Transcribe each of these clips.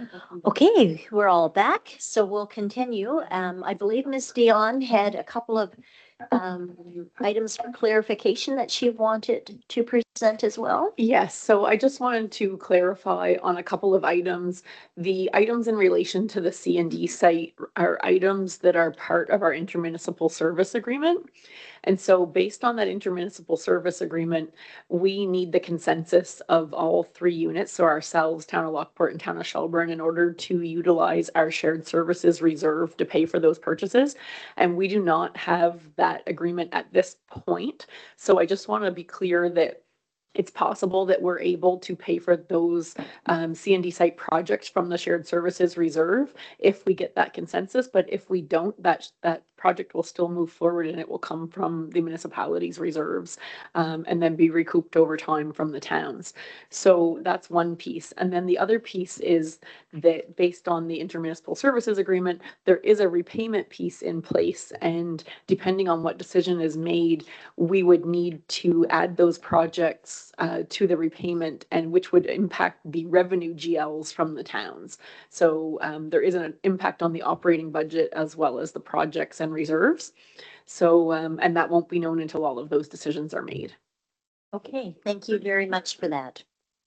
Okay, we're all back, so we'll continue. I believe Ms. Dion had a couple of items for clarification that she wanted to present as well. Yes, so I just wanted to clarify on a couple of items. The items in relation to the C&D site are items that are part of our intermunicipal service agreement. And so based on that intermunicipal service agreement, we need the consensus of all three units, so ourselves, Town of Lockport and Town of Shelburne, in order to utilize our shared services reserve to pay for those purchases. And we do not have that agreement at this point. So I just want to be clear that it's possible that we're able to pay for those C&D site projects from the shared services reserve if we get that consensus. But if we don't, that project will still move forward and it will come from the municipality's reserves and then be recouped over time from the towns. So that's one piece. And then the other piece is that based on the intermunicipal services agreement, there is a repayment piece in place. And depending on what decision is made, we would need to add those projects to the repayment, and which would impact the revenue GLs from the towns. So there is an impact on the operating budget as well as the projects and reserves. So, and that won't be known until all of those decisions are made. Okay, thank you very much for that.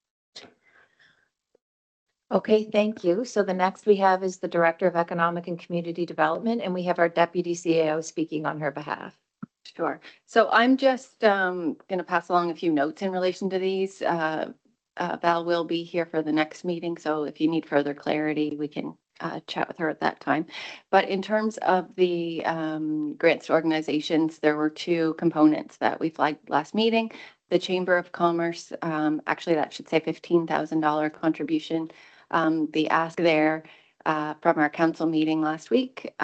Okay, thank you. So the next we have is the Director of Economic and Community Development, and we have our Deputy CAO speaking on her behalf. Sure. So I'm just going to pass along a few notes in relation to these. Val will be here for the next meeting, so if you need further clarity, we can chat with her at that time. But in terms of the grants to organizations, there were two components that we flagged last meeting. The Chamber of Commerce, actually that should say $15,000 contribution. The ask there from our council meeting last week.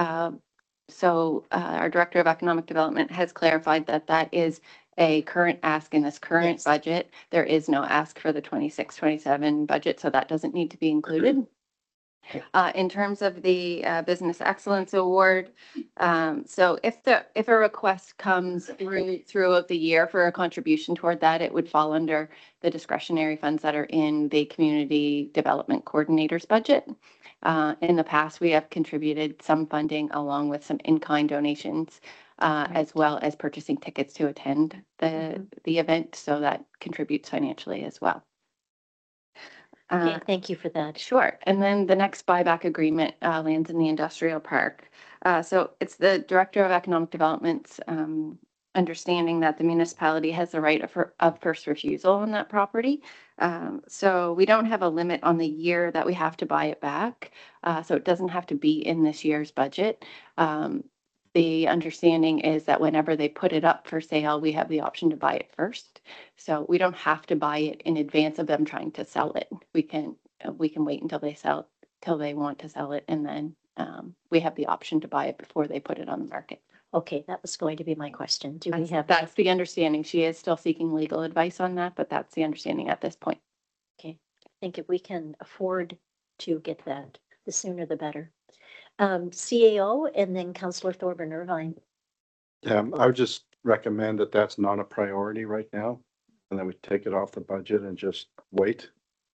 So our Director of Economic Development has clarified that that is a current ask in this current budget. There is no ask for the 26-27 budget, so that doesn't need to be included. In terms of the Business Excellence Award, so if a request comes throughout the year for a contribution toward that, it would fall under the discretionary funds that are in the Community Development Coordinator's budget. In the past, we have contributed some funding along with some in-kind donations, as well as purchasing tickets to attend the event. So that contributes financially as well. Okay, thank you for that. Sure. And then the next buyback agreement lands in the industrial park. So it's the Director of Economic Development's understanding that the municipality has the right of first refusal on that property. So we don't have a limit on the year that we have to buy it back. So it doesn't have to be in this year's budget. The understanding is that whenever they put it up for sale, we have the option to buy it first. So we don't have to buy it in advance of them trying to sell it. We can wait until they want to sell it, and then we have the option to buy it before they put it on the market. Okay, that was going to be my question. Do we have that's the understanding. She is still seeking legal advice on that, but that's the understanding at this point. Okay, I think if we can afford to get that, the sooner the better. CAO and then Councillor Thorburn Irvine. Yeah, I would just recommend that that's not a priority right now, and then we take it off the budget and just wait,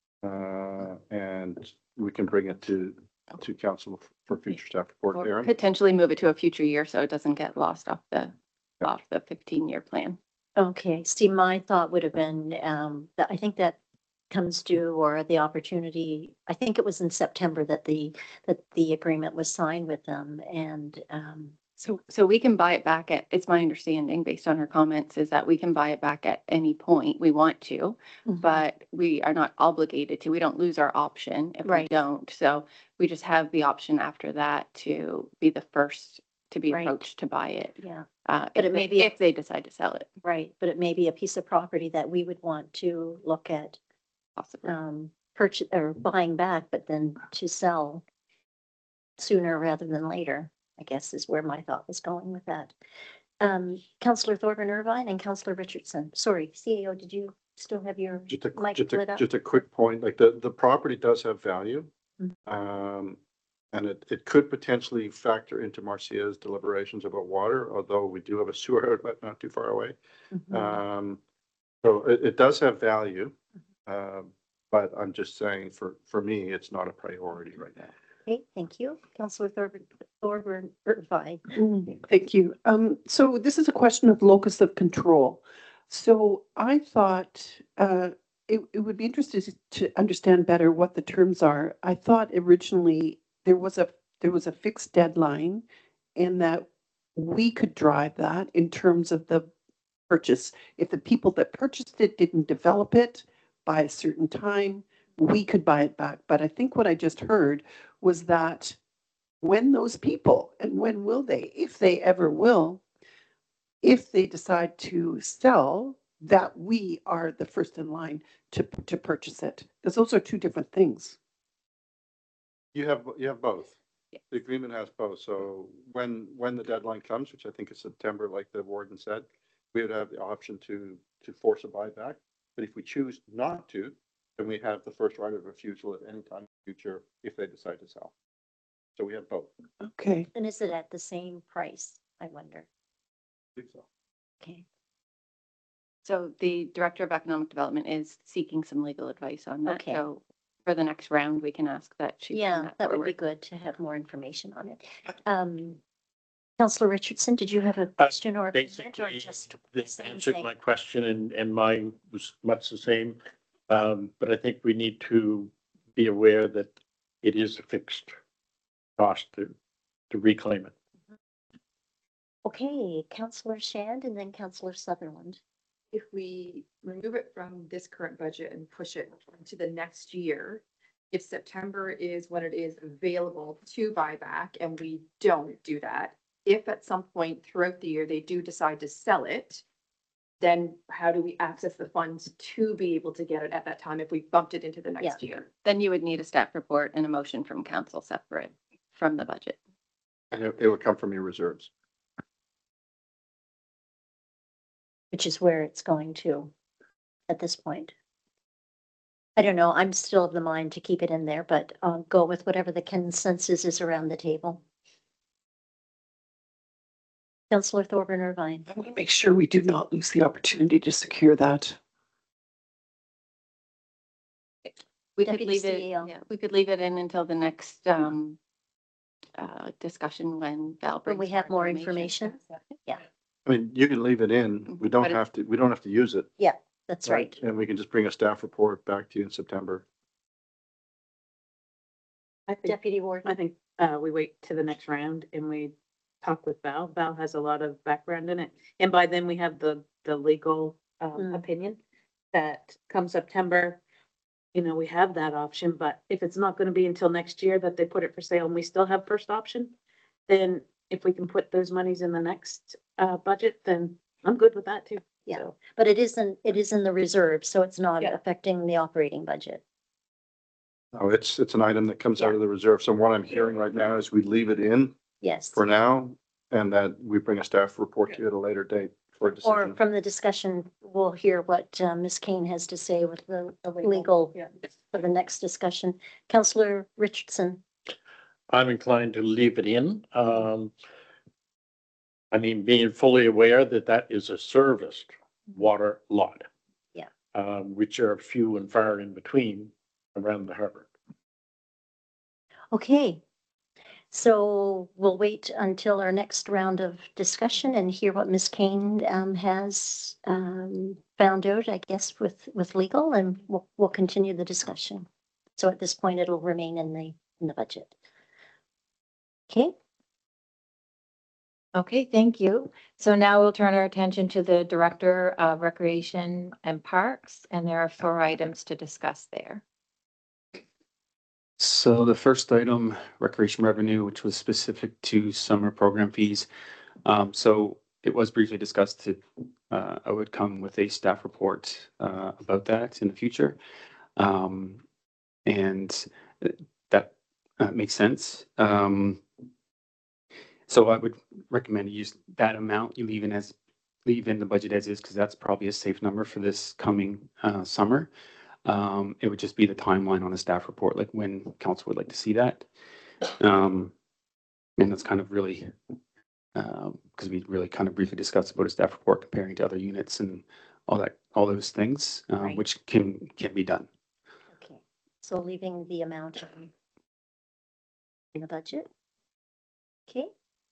and we can bring it to council for future staff report. Or potentially move it to a future year so it doesn't get lost off the 15-year plan. Okay, see, my thought would have been that I think that comes due, or the opportunity, I think it was in September that the agreement was signed with them, and so we can buy it back at, it's my understanding based on her comments, is that we can buy it back at any point we want to, but we are not obligated to. We don't lose our option if we don't. So we just have the option after that to be the first to be approached to buy it. Yeah. But it may be if they decide to sell it. Right. But it may be a piece of property that we would want to look at possibly purchase or buying back, but then to sell sooner rather than later, I guess is where my thought was going with that. Councillor Thorburn Irvine and Councillor Richardson. Sorry, CAO, did you still have your mic lit up? Just a quick point, like the property does have value. And it could potentially factor into Marcia's deliberations about water, although we do have a sewer outlet not too far away. So it does have value, But I'm just saying, for me, it's not a priority right now. Okay, thank you. Counselor Thorburn Irvine. Thank you. So this is a question of locus of control. So I thought it would be interesting to understand better what the terms are. I thought originally there was a fixed deadline and that we could drive that in terms of the purchase. If the people that purchased it didn't develop it by a certain time, we could buy it back. But I think what I just heard was that when those people, and when will they, if they ever will, if they decide to sell, that we are the first in line to purchase it. Because those are two different things. You have both. The agreement has both. So when the deadline comes, which I think is September, like the warden said, we would have the option to force a buyback. But if we choose not to, then we have the first right of refusal at any time in the future if they decide to sell. So we have both. Okay. And is it at the same price, I wonder? I think so. Okay, So the Director of Economic Development is seeking some legal advice on that. Okay. So for the next round, we can ask that she. bring yeah, that would be forward. good to have more information on it. Counselor Richardson, did you have a question or a comment, or Basically, just they the same answered thing? my question and mine was much the same. But I think we need to be aware that it is a fixed cost to reclaim it. Okay, Counselor Shand and then Counselor Sutherland. If we remove it from this current budget and push it to the next year, if September is when it is available to buy back and we don't do that, if at some point throughout the year they do decide to sell it, then how do we access the funds to be able to get it at that time if we bumped it into the next year? Then you would need a staff report and a motion from council separate from the budget. And it would come from your reserves. Which is where it's going to at this point. I don't know, I'm still of the mind to keep it in there, but I'll go with whatever the consensus is around the table. Counselor Thorburn Irvine. I want to make sure we do not lose the opportunity to secure that. We could Deputy leave it, CEO. yeah, we could leave it in until the next discussion when Val When brings. we have more information. I mean, you can leave it in. We don't But it- have to use it. That's right. And we can just bring a staff report back to you in September. Deputy Warden. I think we wait to the next round and we talk with Val. Val has a lot of background in it. And by then we have the legal Mm. opinion that come September, we have that option, but if it's not gonna be until next year that they put it for sale and we still have first option, then if we can put those monies in the next budget, then I'm good with that too. Yeah. So, But it is in the reserve, so it's not Yeah. affecting the operating budget. No, it's an item that comes out of the reserve. So what I'm hearing right now is we leave it in Yes. for now and that we bring a staff report to you at a later date for a Or decision. from the discussion, we'll hear what Ms. Kane has to say with the legal yeah. for the next discussion. Counselor Richardson. I'm inclined to leave it in. I mean, being fully aware that that is a serviced water lot. Yeah. Which are few and far in between around the harbor. Okay. So we'll wait until our next round of discussion and hear what Ms. Kane has found out, I guess, with legal, and we'll continue the discussion. So at this point, it'll remain in the budget. Okay. Okay, thank you. So now we'll turn our attention to the Director of Recreation and Parks, and there are 4 items to discuss there. So the first item, recreation revenue, which was specific to summer program fees. So it was briefly discussed that I would come with a staff report about that in the future. And that makes sense. So I would recommend you use that amount, you leave in the budget as is, because that's probably a safe number for this coming summer. It would just be the timeline on the staff report, like when council would like to see that. And that's kind of really, because we really kind of briefly discussed about a staff report comparing to other units and all those things, Right. which can be done. Okay. So leaving the amount in the budget. Okay,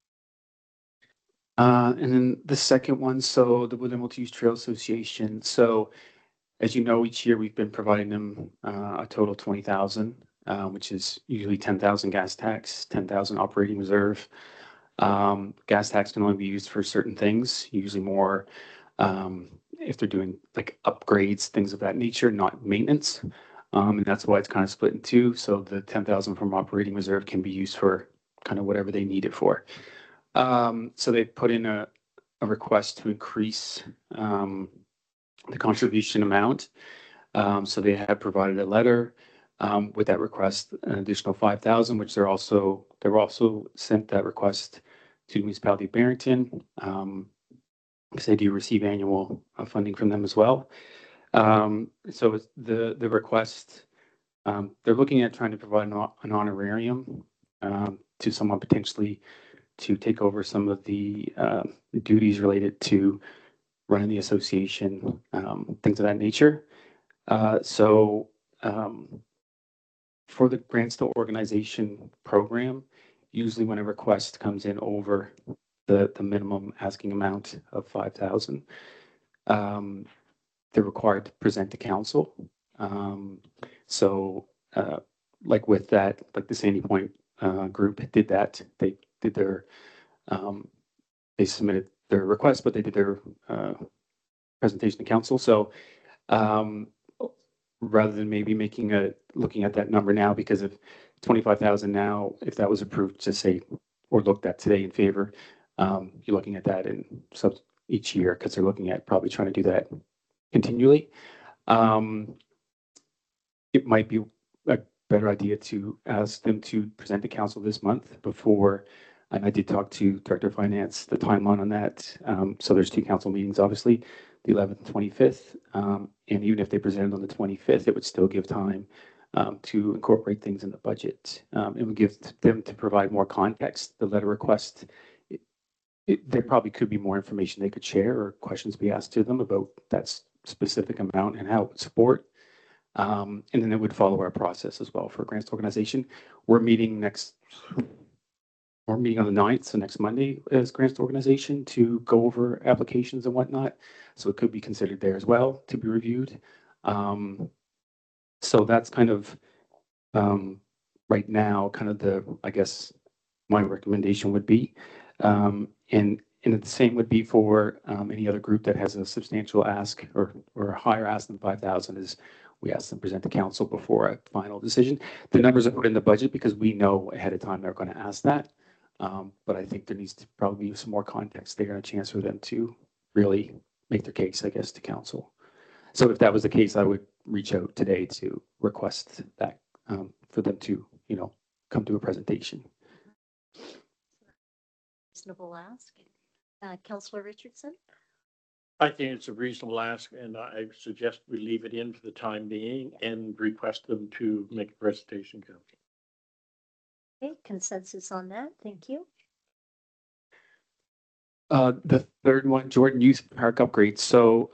And then the second one, so the Woodland Multi-Use Trail Association. So as you know, each year we've been providing them a total of 20,000, which is usually 10,000 gas tax, 10,000 operating reserve. Gas tax can only be used for certain things, usually more if they're doing like upgrades, things of that nature, not maintenance. And that's why it's kind of split in two. So the 10,000 from operating reserve can be used for kind of whatever they need it for. So they put in a request to increase the contribution amount. So they have provided a letter with that request, an additional 5,000, which they were also sent that request to the municipality of Barrington, because they do receive annual funding from them as well. So it's the request, they're looking at trying to provide an honorarium to someone potentially to take over some of the duties related to running the association, things of that nature. So for the grants to organization program, usually when a request comes in over the minimum asking amount of 5,000, they're required to present to council. So like with that, like the Sandy Point group did that. They did their, they submitted their request, but they did their presentation to council. So rather than maybe looking at that number now, because of 25,000 now, if that was approved to say, or looked at today in favor, you're looking at that in each year, because they're looking at probably trying to do that continually. It might be a better idea to ask them to present to council this month before, and I did talk to Director of Finance, the timeline on that. So there's 2 council meetings, obviously, the 11th and 25th. And even if they presented on the 25th, it would still give time to incorporate things in the budget. It would give them to provide more context. The letter request, there probably could be more information they could share or questions be asked to them about that specific amount and how it would support. And then it would follow our process as well for grants organization. We're meeting on the 9th, so next Monday, as grants organization to go over applications and whatnot. So it could be considered there as well to be reviewed. So that's kind of right now, kind of I guess my recommendation would be. And the same would be for any other group that has a substantial ask or a higher ask than 5,000 is we ask them to present to council before a final decision. The numbers are put in the budget because we know ahead of time they're going to ask that. But I think there needs to probably be some more context there and a chance for them to really make their case, I guess, to council. So if that was the case, I would reach out today to request that for them to, come to a presentation. reasonable ask. Councillor Richardson? I think it's a reasonable ask, and I suggest we leave it in for the time being and request them to make a presentation. Okay, consensus on that. Thank you. The third one, Jordan Youth Park upgrades. So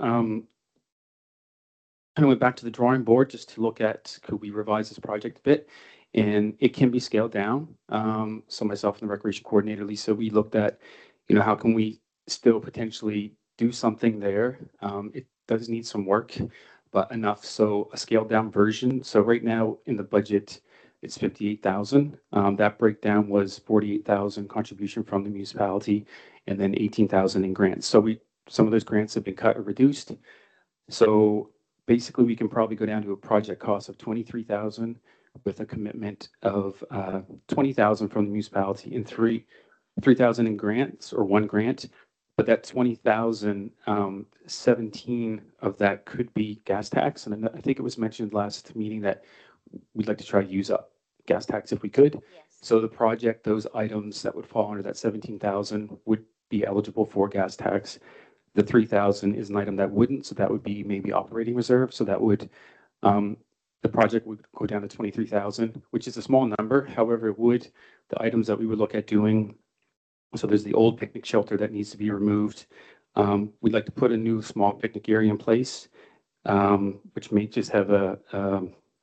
I went back to the drawing board just to look at, could we revise this project a bit? And it can be scaled down. So myself and the recreation coordinator, Lisa, we looked at, how can we still potentially do something there? It does need some work, but enough. So a scaled down version. So right now in the budget, it's 58,000. That breakdown was 48,000 contribution from the municipality and then 18,000 in grants. So some of those grants have been cut or reduced. So basically we can probably go down to a project cost of 23,000 with a commitment of 20,000 from the municipality and 3,000 in grants or one grant. But that 20,000, 17 of that could be gas tax. And I think it was mentioned last meeting that we'd like to try to use up gas tax if we could. Yes. So the project, those items that would fall under that 17,000 would be eligible for gas tax. The 3,000 is an item that wouldn't, so that would be maybe operating reserve. So that would, the project would go down to 23,000, which is a small number. However, the items that we would look at doing, so there's the old picnic shelter that needs to be removed. We'd like to put a new small picnic area in place, which may just have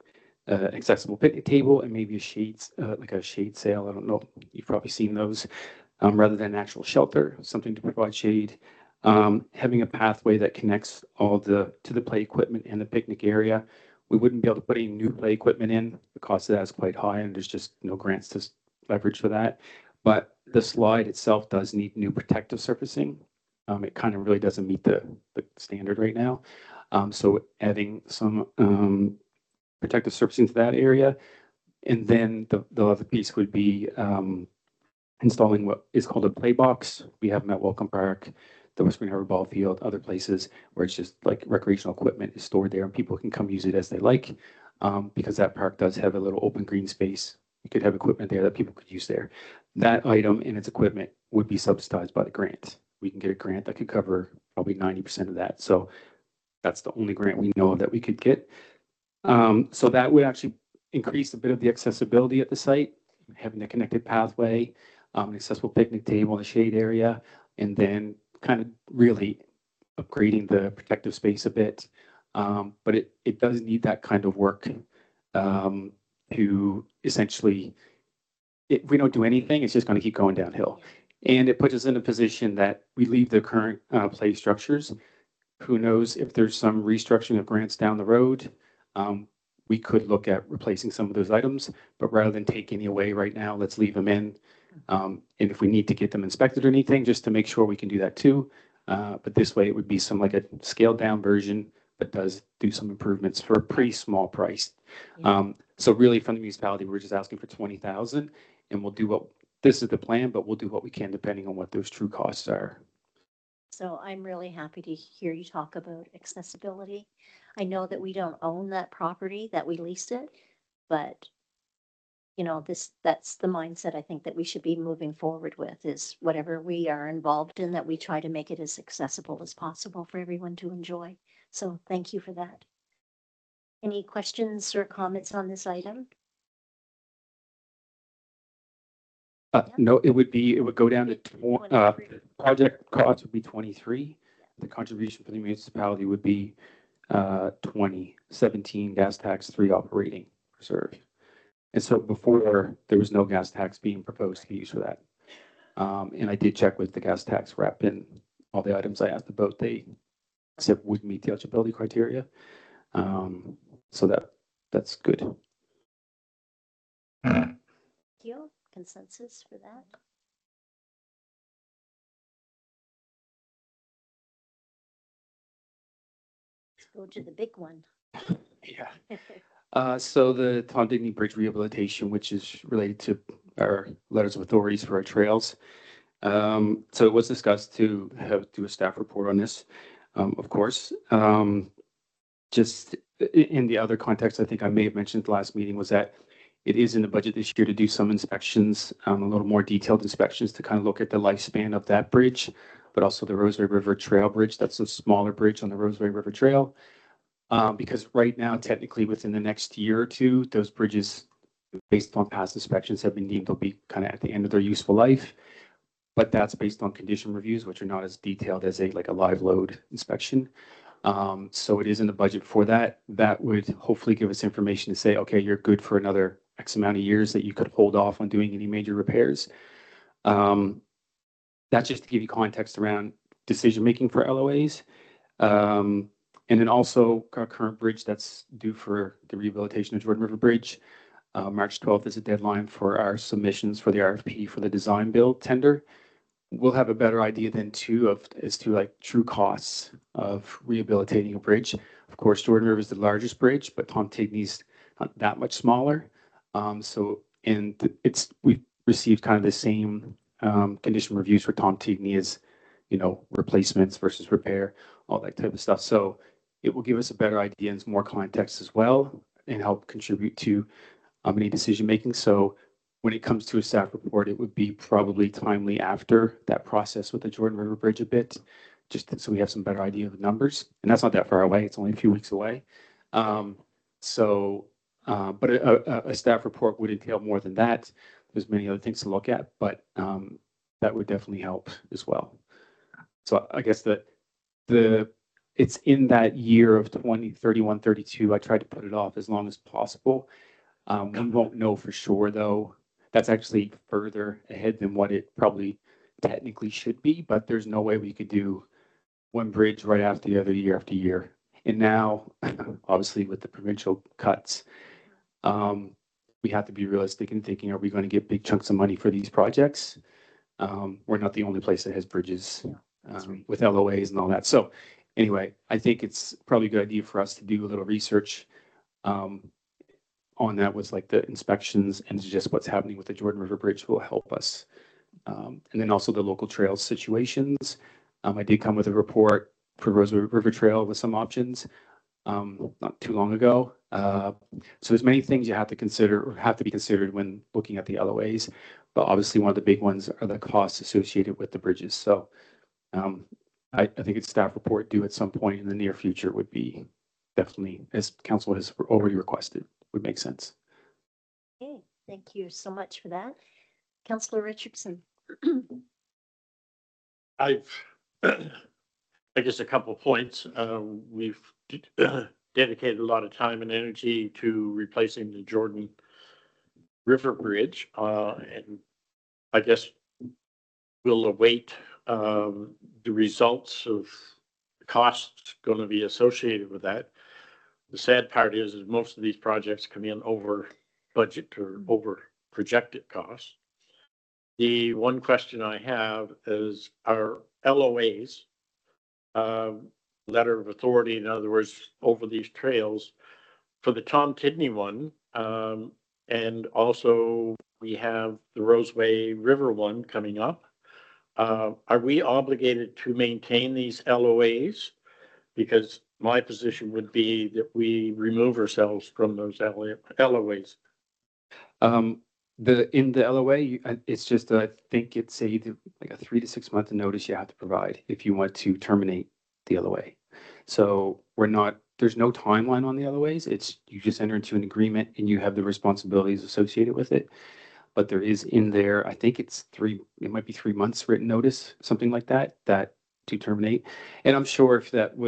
accessible picnic table and maybe a shades, like a shade sail. I don't know. You've probably seen those, rather than an actual shelter, something to provide shade. Having a pathway that connects all to the play equipment and the picnic area. We wouldn't be able to put any new play equipment in. The cost of that is quite high and there's just no grants to leverage for that. But the slide itself does need new protective surfacing. It kind of really doesn't meet the standard right now. So adding some protective surfacing to that area. And then the other piece would be installing what is called a play box. We have them at Welcome Park, the West Spring Harbor Ball Field, other places where it's just like recreational equipment is stored there and people can come use it as they like. Because that park does have a little open green space. You could have equipment there that people could use there. That item and its equipment would be subsidized by the grant. We can get a grant that could cover probably 90% of that. So that's the only grant we know of that we could get. So that would actually increase a bit of the accessibility at the site, having a connected pathway, an accessible picnic table in the shade area, and then kind of really upgrading the protective space a bit. But it does need that kind of work to essentially, if we don't do anything, it's just going to keep going downhill. And it puts us in a position that we leave the current play structures. Who knows if there's some restructuring of grants down the road, we could look at replacing some of those items, but rather than take any away right now, let's leave them in. And if we need to get them inspected or anything, just to make sure we can do that too. But this way it would be some like a scaled down version, but does do some improvements for a pretty small price. So really from the municipality, we're just asking for 20,000 and we'll do what, this is the plan, but we'll do what we can depending on what those true costs are. So I'm really happy to hear you talk about accessibility. I know that we don't own that property, that we leased it, but you know, that's the mindset I think that we should be moving forward with, is whatever we are involved in, that we try to make it as accessible as possible for everyone to enjoy. So thank you for that. Any questions or comments on this item? No, it would go down to, 23. project cost would be 23. The contribution for the municipality would be 20, 17 gas tax, 3 operating reserve. And so before there was no gas tax being proposed to be used for that. And I did check with the gas tax rep and all the items I asked about, they said would meet the eligibility criteria. So that's good. Thank you. Consensus for that? Let's go to the big one. Yeah. So the Tom Digney Bridge rehabilitation, which is related to our letters of authorities for our trails. So it was discussed to do a staff report on this, of course. Just in the other context, I think I may have mentioned at the last meeting was that it is in the budget this year to do some inspections, a little more detailed inspections to kind of look at the lifespan of that bridge, but also the Rosebery River Trail Bridge. That's a smaller bridge on the Rosebery River Trail. Because right now, technically within the next year or two, those bridges, based on past inspections, have been deemed to be kind of at the end of their useful life. But that's based on condition reviews, which are not as detailed as a live load inspection. So it is in the budget for that. That would hopefully give us information to say, okay, you're good for another X amount of years that you could hold off on doing any major repairs. That's just to give you context around decision-making for LOAs. And then also our current bridge that's due for the rehabilitation of Jordan River Bridge. March 12th is a deadline for our submissions for the RFP for the design build tender. We'll have a better idea then too as to true costs of rehabilitating a bridge. Of course, Jordan River is the largest bridge, but Tom Tigny's not that much smaller. We've received kind of the same condition reviews for Tom Tigny as, replacements versus repair, all that type of stuff. So it will give us a better idea and some more context as well and help contribute to any decision making. So when it comes to a staff report, it would be probably timely after that process with the Jordan River Bridge a bit, just so we have some better idea of the numbers. And that's not that far away. It's only a few weeks away. But a staff report would entail more than that. There's many other things to look at, but that would definitely help as well. So I guess the it's in that year of 2031, 32. I tried to put it off as long as possible. We won't know for sure, though. That's actually further ahead than what it probably technically should be, but there's no way we could do one bridge right after the other, year after year. And now, obviously, with the provincial cuts, we have to be realistic in thinking, are we going to get big chunks of money for these projects? We're not the only place that has bridges with LOAs and all that. So anyway, I think it's probably a good idea for us to do a little research on that, with like the inspections and just what's happening with the Jordan River Bridge will help us. And then also the local trails situations. I did come with a report for Rose River Trail with some options not too long ago. So there's many things you have to consider or have to be considered when looking at the LOAs. But obviously one of the big ones are the costs associated with the bridges. So I think its staff report due at some point in the near future would be definitely, as council has already requested, would make sense. Okay, thank you so much for that. Councillor Richardson. I've, I guess a couple of points. We've dedicated a lot of time and energy to replacing the Jordan River Bridge. And I guess we'll await the results of the costs going to be associated with that. The sad part is most of these projects come in over budget or over projected costs. The one question I have is our LOAs, letter of authority, in other words, over these trails for the Tom Tidney one. And also we have the Roseway River one coming up. Are we obligated to maintain these LOAs? Because my position would be that we remove ourselves from those LOAs. In the LOA, it's just, I think it's like a 3 to 6 month notice you have to provide if you want to terminate the LOA. So there's no timeline on the LOAs. It's, you just enter into an agreement and you have the responsibilities associated with it. But there is in there, I think it might be 3 months written notice, something like that to terminate. And I'm sure if that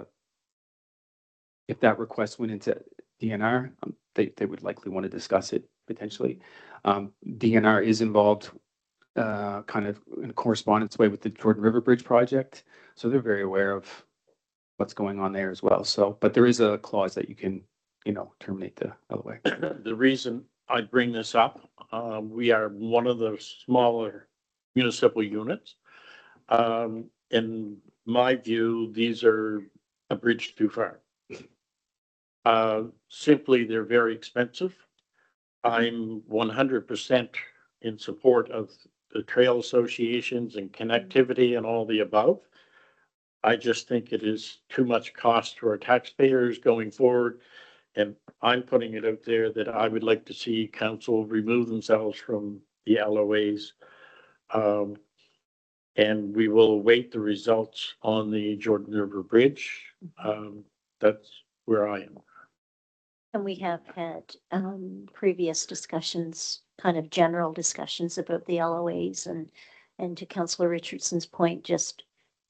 request went into DNR, they would likely want to discuss it potentially. DNR is involved kind of in a correspondence way with the Jordan River Bridge project. So they're very aware of what's going on there as well. So, but there is a clause that you can, terminate the LOA. The reason I bring this up, we are one of the smaller municipal units. In my view, these are a bridge too far. Simply, they're very expensive. I'm 100% in support of the trail associations and connectivity and all the above. I just think it is too much cost to our taxpayers going forward. And I'm putting it out there that I would like to see council remove themselves from the LOAs. And we will await the results on the Jordan River Bridge. That's where I am. And we have had previous discussions, kind of general discussions about the LOAs and to Councillor Richardson's point, just,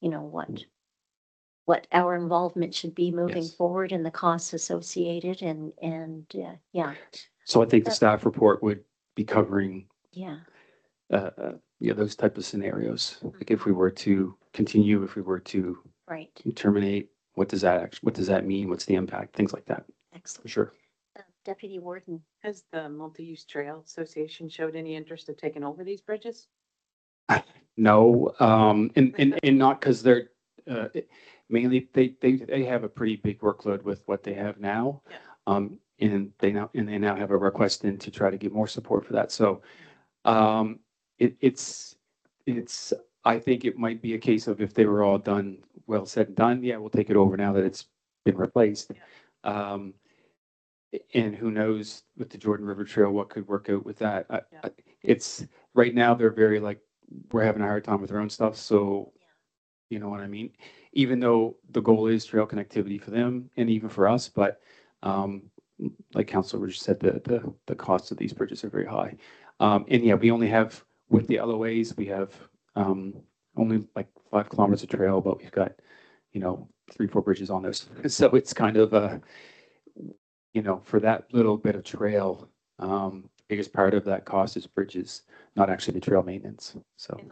what our involvement should be moving Yes. forward and the costs associated and yeah. So I think the staff report would be covering Yeah. those type of scenarios. Like if we were to continue, if we were to Right. terminate, what does that mean? What's the impact? Things like that, for Excellent. sure. Deputy Warden. Has the Multi-Use Trail Association showed any interest in taking over these bridges? No, and not because they're mainly they have a pretty big workload with what they have now. Yeah. And they now have a request in to try to get more support for that. So it's I think it might be a case of if they were all done, well said and done, yeah, we'll take it over now that it's been replaced. Yeah. And who knows with the Jordan River Trail, what could work out with that. Yeah. It's right now they're very like, we're having a hard time with our own stuff. So, you know what I mean? Even though the goal is trail connectivity for them and even for us, but like Councilor Rich said, the costs of these bridges are very high. And yeah, we only have, with the LOAs, we have only like 5 kilometers of trail, but we've got you know, 3, 4 bridges on those. So it's kind of you know, for that little bit of trail, biggest part of that cost is bridges, not actually the trail maintenance. So. And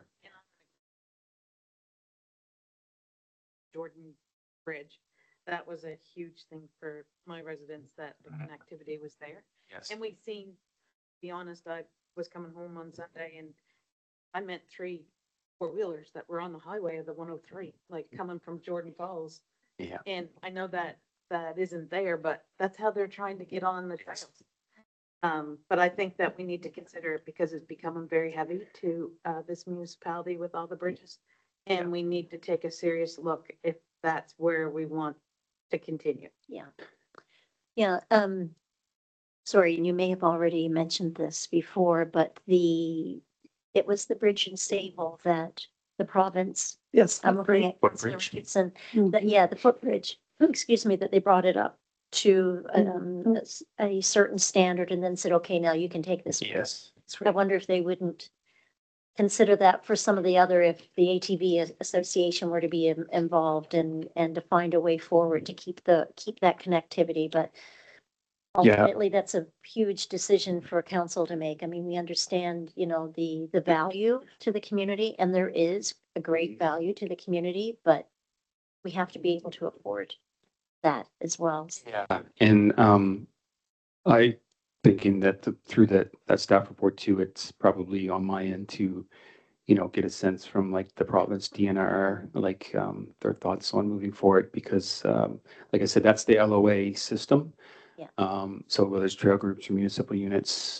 Jordan Bridge, that was a huge thing for my residents, that the connectivity was there. Yes. And we've seen, to be honest, I was coming home on Sunday and I met 3 4-wheelers that were on the highway of the 103, like coming from Jordan Falls. Yeah. And I know that that isn't there, but that's how they're trying to get on the trails. But I think that we need to consider it because it's becoming very heavy to this municipality with all the bridges. And we need to take a serious look if that's where we want to continue. Yeah. Yeah, sorry, and you may have already mentioned this before, but it was the bridge in Sable that the province, Yes. I'm looking at Councillor Footbridge. Richardson, Mhm. that, yeah, the footbridge, excuse me, that they brought it up to a certain standard and then said, okay, now you can take this. Yes. I wonder if they wouldn't consider that for some of the other, if the ATV association were to be involved and to find a way forward to keep that connectivity, but Yeah. ultimately, that's a huge decision for council to make. I mean, we understand, you know, the value to the community, and there is a great value to the community, but we have to be able to afford that as well. Yeah. And I thinking that through that staff report too, it's probably on my end to, you know, get a sense from like the province DNR, like their thoughts on moving forward, because like I said, that's the LOA system. Yeah. So whether it's trail groups or municipal units,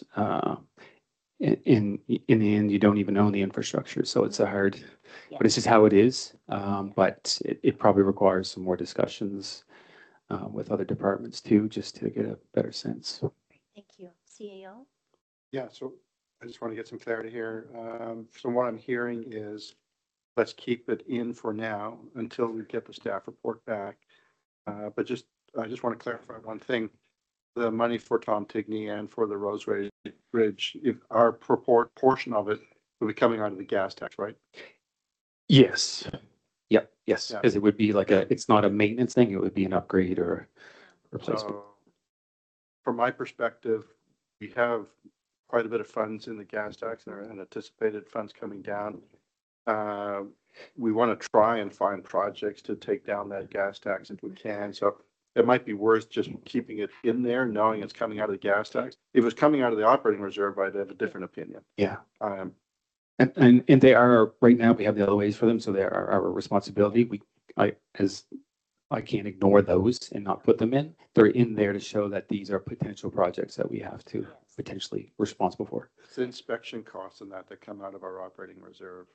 in the end, you don't even own the infrastructure, so it's a hard, Yeah. but it's just how it is. But it probably requires some more discussions with other departments too, just to get a better sense. Thank you. CAO? Yeah, so I just want to get some clarity here. So what I'm hearing is let's keep it in for now until we get the staff report back. But I just want to clarify one thing. The money for Tom Tigney and for the Roseway Bridge, if our portion of it will be coming out of the gas tax, right? Yes. Yep. Yes. Yeah. Because it would be like it's not a maintenance thing. It would be an upgrade or replacement. So from my perspective, we have quite a bit of funds in the gas tax and anticipated funds coming down. We want to try and find projects to take down that gas tax if we can. So it might be worth just keeping it in there, knowing it's coming out of the gas tax. If it was coming out of the operating reserve, I'd have a different opinion. Yeah. Um, And they are, right now, we have the LOAs for them, so they are our responsibility. I can't ignore those and not put them in. They're in there to show that these are potential projects that we have to potentially responsible for. it's inspection costs and that come out of our operating reserve.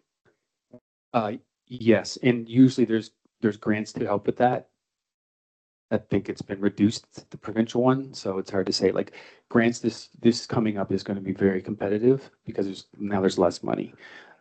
Yes, and usually there's grants to help with that. I think it's been reduced, the provincial one, so it's hard to say. Like grants, this coming up is going to be very competitive because there's less money.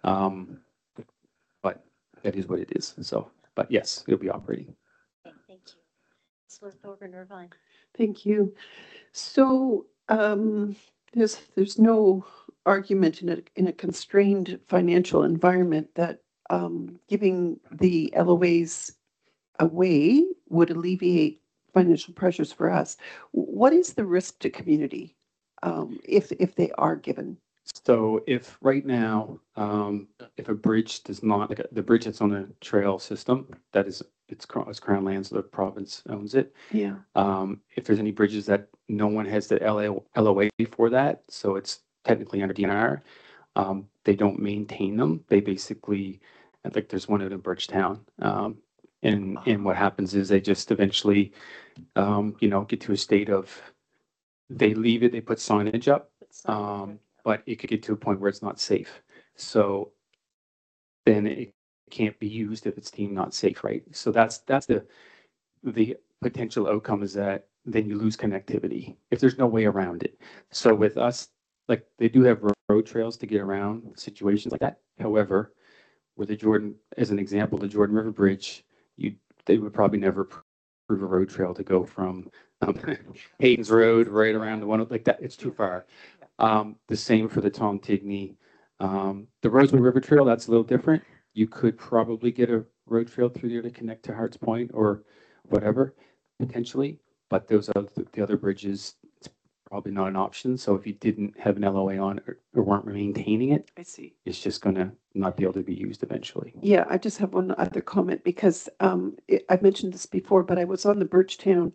But that is what it is. So, but yes, it'll be operating. Okay, thank you. Councillor Thorburn Irvine. Thank you. So there's no argument in a constrained financial environment that giving the LOAs away would alleviate financial pressures for us. What is the risk to community if they are given? So if right now, if a bridge does not, like the bridge that's on the trail system, that is, it's Crown Land, so the province owns it. Yeah. If there's any bridges that no one has the LOA for that, so it's technically under DNR, they don't maintain them. They basically, I think there's one out in Birchtown. And what happens is they just eventually, get to a state of, they leave it, they put signage up, but it could get to a point where it's not safe. So then it can't be used if it's deemed not safe, right? So that's the potential outcome, is that then you lose connectivity if there's no way around it. So with us, like they do have road trails to get around situations like that. However, with the Jordan, as an example, the Jordan River Bridge, they would probably never approve a road trail to go from Hayden's Road right around the one like that. It's too far. The same for the Tom Tigney. The Roseway River Trail, that's a little different. You could probably get a road trail through there to connect to Harts Point or whatever, potentially. But the other bridges, it's probably not an option. So if you didn't have an LOA on it or weren't maintaining it, I see. it's just gonna not be able to be used eventually. Yeah, I just have one other comment because I've mentioned this before, but I was on the Birchtown.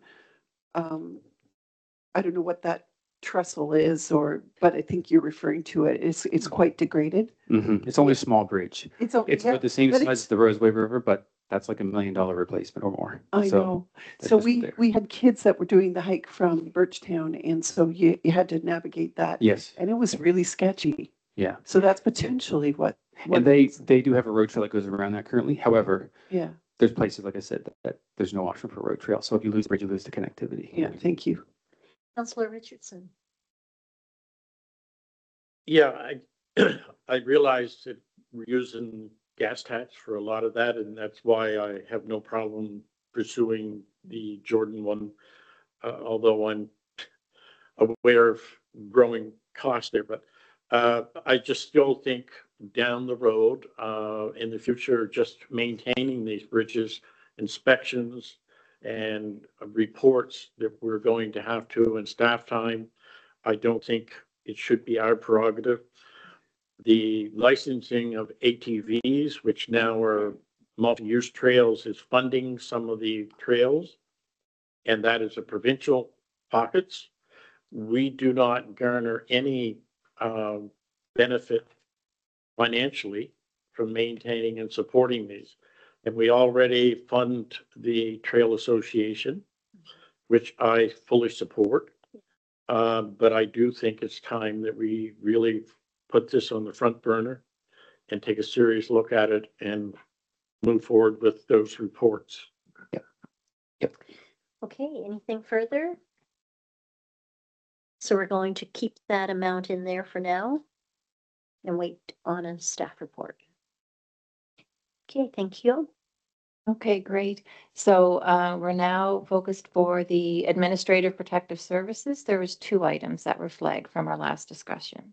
I don't know what that trestle is, but I think you're referring to it. It's quite degraded. It's only a small bridge. It's It's about the same size as the Roseway River, but that's like $1 million replacement or more. I So know. that's So just there. we had kids that were doing the hike from Birchtown, and so you had to navigate that, Yes, and it was really sketchy. yeah. So that's potentially what And they do have a road trail that goes around that currently. However, yeah, there's places, like I said, that there's no option for road trail. So if you lose the bridge, you lose the connectivity. yeah. Thank you. Counselor Richardson. Yeah, I realized that we're using gas tax for a lot of that, and that's why I have no problem pursuing the Jordan one. Although I'm aware of growing costs there, but I just still think down the road, in the future, just maintaining these bridges, inspections and reports that we're going to have to in staff time, I don't think it should be our prerogative. The licensing of ATVs, which now are multi-use trails, is funding some of the trails, and that is a provincial pockets. We do not garner any benefit financially from maintaining and supporting these. And we already fund the Trail Association, which I fully support. But I do think it's time that we really put this on the front burner and take a serious look at it and move forward with those reports. Okay, anything further? So we're going to keep that amount in there for now and wait on a staff report. Okay, thank you. Okay, great. So we're now focused for the Administrative Protective Services. There was 2 items that were flagged from our last discussion.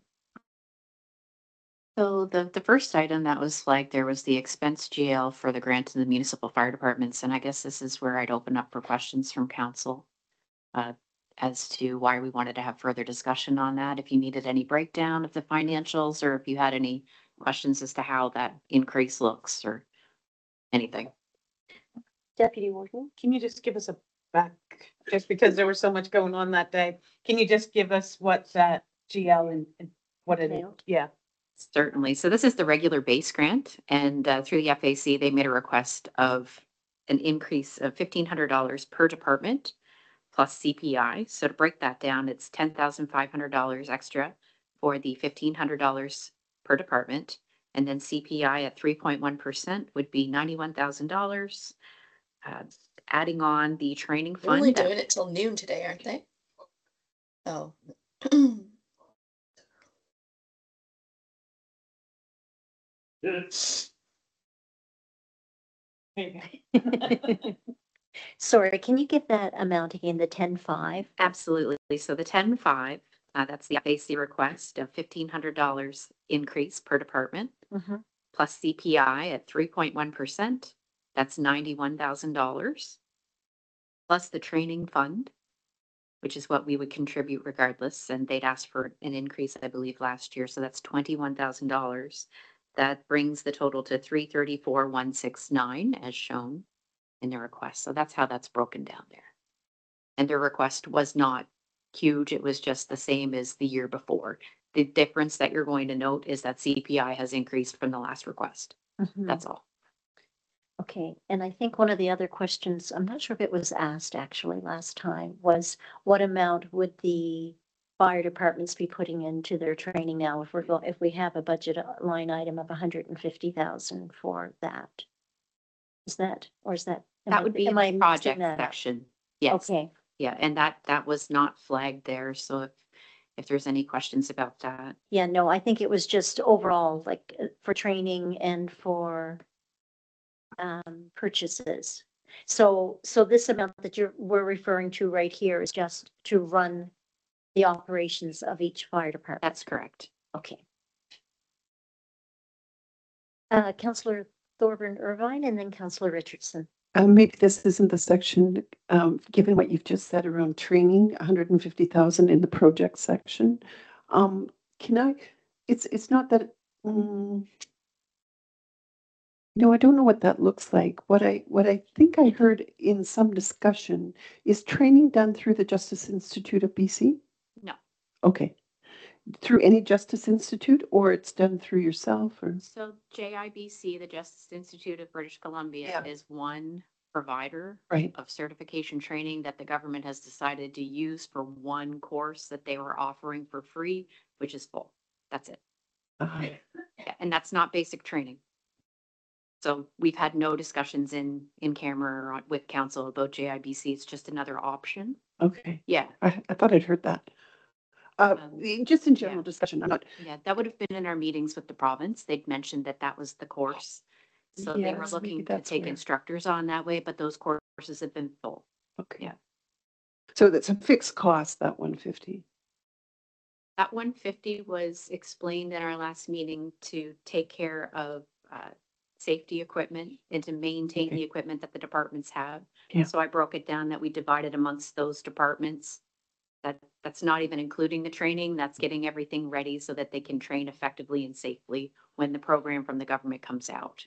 So the first item that was flagged there was the expense GL for the grant to the municipal fire departments. And I guess this is where I'd open up for questions from council as to why we wanted to have further discussion on that. If you needed any breakdown of the financials, or if you had any questions as to how that increase looks or anything. Deputy Warden. Can you just give us a back, just because there was so much going on that day? Can you just give us what that GL and what it is? Entailed. Yeah. Certainly. So this is the regular base grant, and through the FAC, they made a request of an increase of $1,500 per department plus CPI. So to break that down, it's $10,500 extra for the $1,500 per department, and then CPI at 3.1% would be $91,000. Adding on the training They're only fund. doing it till noon today, aren't they? Oh. Sorry, can you give that amount again, the 10.5? Absolutely. So the 10.5, that's the FAC request of $1,500 increase per department, plus CPI at 3.1%. That's $91,000. Plus the training fund, which is what we would contribute regardless. And they'd asked for an increase, I believe, last year. So that's $21,000. That brings the total to $334,169 as shown in the request. So that's how that's broken down there. And their request was not huge. It was just the same as the year before. The difference that you're going to note is that CPI has increased from the last request. That's all. Okay, and I think one of the other questions, I'm not sure if it was asked actually last time, was what amount would the fire departments be putting into their training now if we have a budget line item of 150,000 for that? Is that, or is that? That would be in the project section. Yes. Okay. Yeah, and that was not flagged there. So if there's any questions about that. Yeah, no, I think it was just overall, like for training and for purchases. So this amount that we're referring to right here is just to run the operations of each fire department. That's correct. Okay. Councillor Thorburn Irvine, and then Counselor Richardson. Maybe this isn't the section, given what you've just said around training, 150,000 in the project section. Can I, it's not that, no, I don't know what that looks like. What I think I heard in some discussion, is training done through the Justice Institute of BC? No. Okay. Through any Justice Institute, or it's done through yourself, or? So JIBC, the Justice Institute of British Columbia, Yeah. is one provider Right. of certification training that the government has decided to use for one course that they were offering for free, which is full. That's it. Yeah, and that's not basic training. So we've had no discussions in camera or with council about JIBC. It's just another option. Okay. Yeah. I thought I'd heard that. Just in general discussion, I'm not. Yeah, that would have been in our meetings with the province. They'd mentioned that that was the course. So they were Yes, maybe looking to that's take where. instructors on that way, but those courses have been full. Okay. Yeah. So that's a fixed cost, that 150. That 150 was explained in our last meeting to take care of safety equipment and to maintain Okay. the equipment that the departments have. Yeah. So I broke it down that we divided amongst those departments. That's not even including the training. That's getting everything ready so that they can train effectively and safely when the program from the government comes out.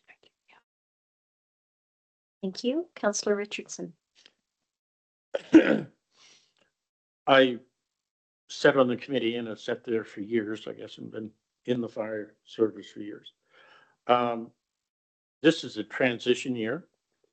Thank you. Counselor Richardson. I sat on the committee and I've sat there for years, I guess, and been in the fire service for years. This is a transition year.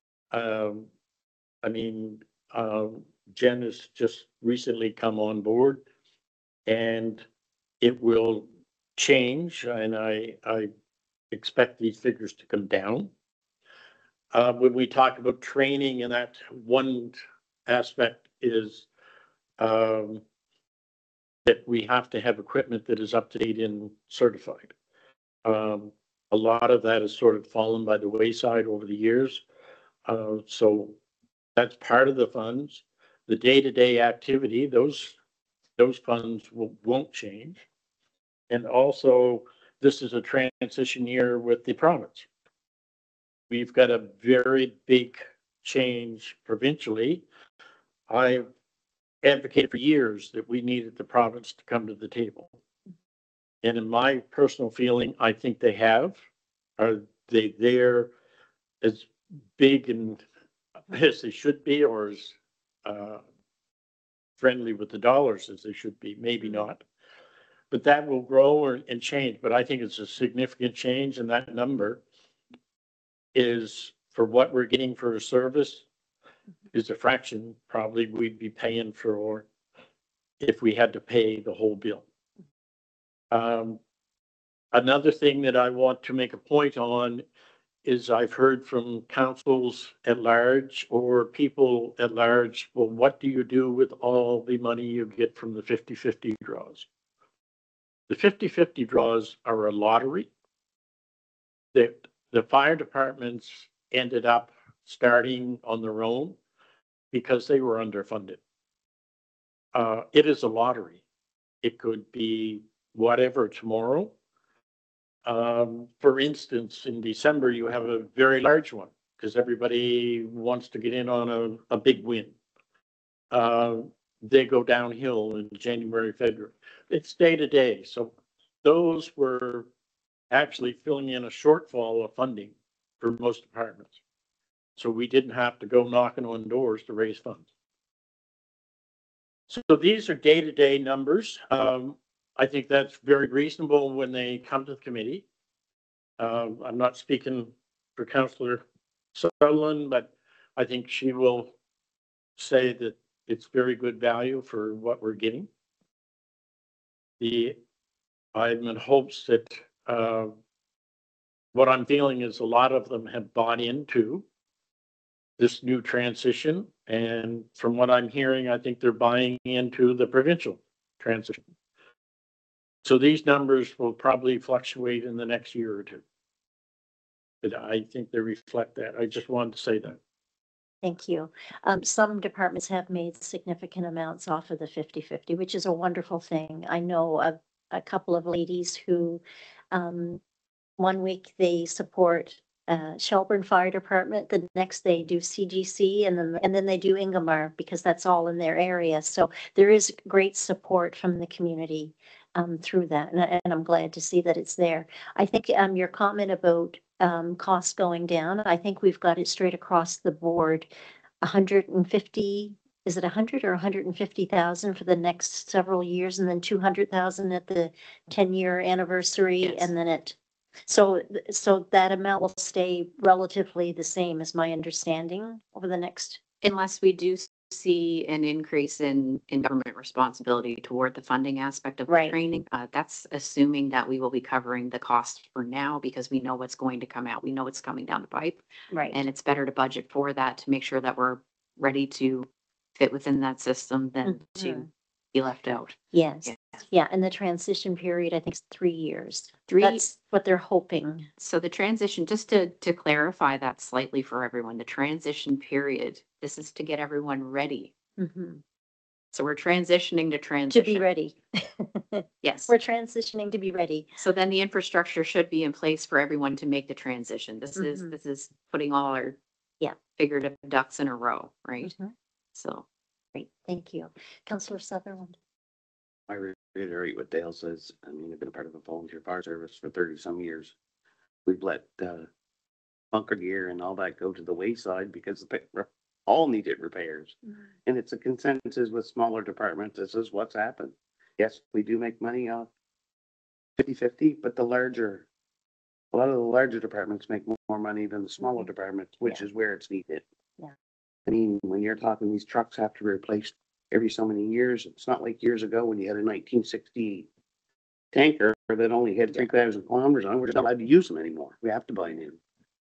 I mean, Jen has just recently come on board and it will change, and I expect these figures to come down. When we talk about training, and that one aspect is that we have to have equipment that is up to date and certified. A lot of that has sort of fallen by the wayside over the years. So that's part of the funds. The day-to-day activity, those funds won't change. And also, this is a transition year with the province. We've got a very big change provincially. I've advocated for years that we needed the province to come to the table. And in my personal feeling, I think they have. Are they there as big and as they should be, or as friendly with the dollars as they should be? Maybe not. But that will grow and change. But I think it's a significant change, and that number is for what we're getting for a service is a fraction probably we'd be paying for if we had to pay the whole bill. Another thing that I want to make a point on is I've heard from councils at large or people at large, well, what do you do with all the money you get from the 50-50 draws? The 50-50 draws are a lottery that the fire departments ended up starting on their own because they were underfunded. It is a lottery. It could be whatever tomorrow. For instance, in December, you have a very large one because everybody wants to get in on a big win. They go downhill in January, February. It's day to day. So those were actually filling in a shortfall of funding for most departments. So we didn't have to go knocking on doors to raise funds. So these are day-to-day numbers. I think that's very reasonable when they come to the committee. I'm not speaking for Councillor Sutherland, but I think she will say that it's very good value for what we're getting. I'm in hopes that what I'm feeling is a lot of them have bought into this new transition. And from what I'm hearing, I think they're buying into the provincial transition. So these numbers will probably fluctuate in the next year or two. But I think they reflect that. I just wanted to say that. Thank you. Some departments have made significant amounts off of the 50-50, which is a wonderful thing. I know of a couple of ladies who, 1 week they support Shelburne Fire Department. The next they do CGC and then they do Ingomar because that's all in their area. So there is great support from the community through that. And I'm glad to see that it's there. I think your comment about costs going down, I think we've got it straight across the board. 150, is it 100 or 150,000 for the next several years and then 200,000 at the 10-year anniversary Yes. and then so that amount will stay relatively the same as my understanding over the next. Unless we do see an increase in government responsibility toward the funding aspect of the Right. training. That's assuming that we will be covering the cost for now because we know what's going to come out. We know it's coming down the pipe. Right. And it's better to budget for that to make sure that we're ready to fit within that system than to be left out. Yes. Yeah. Yeah. And the transition period, I think is 3 years. Three- That's what they're hoping. So the transition, just to clarify that slightly for everyone, the transition period, this is to get everyone ready. Mhm. So we're transitioning to To transition. be ready. Yes. We're transitioning to be ready. So then the infrastructure should be in place for everyone to make the transition. This Mhm. is putting all our Yeah. figurative ducks in a row, right? Mhm. So Great. Thank you. Councillor Sutherland. I reiterate what Dale says. I mean, I've been a part of a volunteer fire service for 30-some years. We've let bunker gear and all that go to the wayside because all needed repairs. And it's a consensus with smaller departments. This is what's happened. Yes, we do make money off 50-50, but a lot of the larger departments make more money than the smaller departments, which is where it's needed. Yeah. I mean, when you're talking these trucks have to be replaced every so many years, it's not like years ago when you had a 1960 tanker that only had 3,000 kilometers on, we're just not allowed to use them anymore. We have to buy new.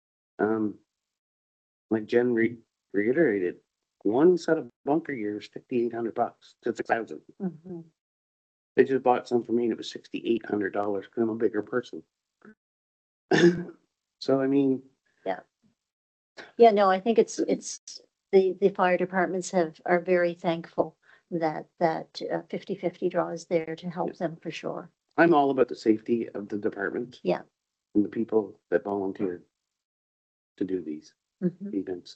Like Jen reiterated, one set of bunker gear is $5,800 to 6,000. Mhm. They just bought some for me and it was $6,800 because I'm a bigger person. So, I mean, Yeah, no, I think it's the fire departments are very thankful that 50/50 draw is there to help them for sure. I'm all about the safety of the department. Yeah. And the people that volunteer to do these Mhm. events.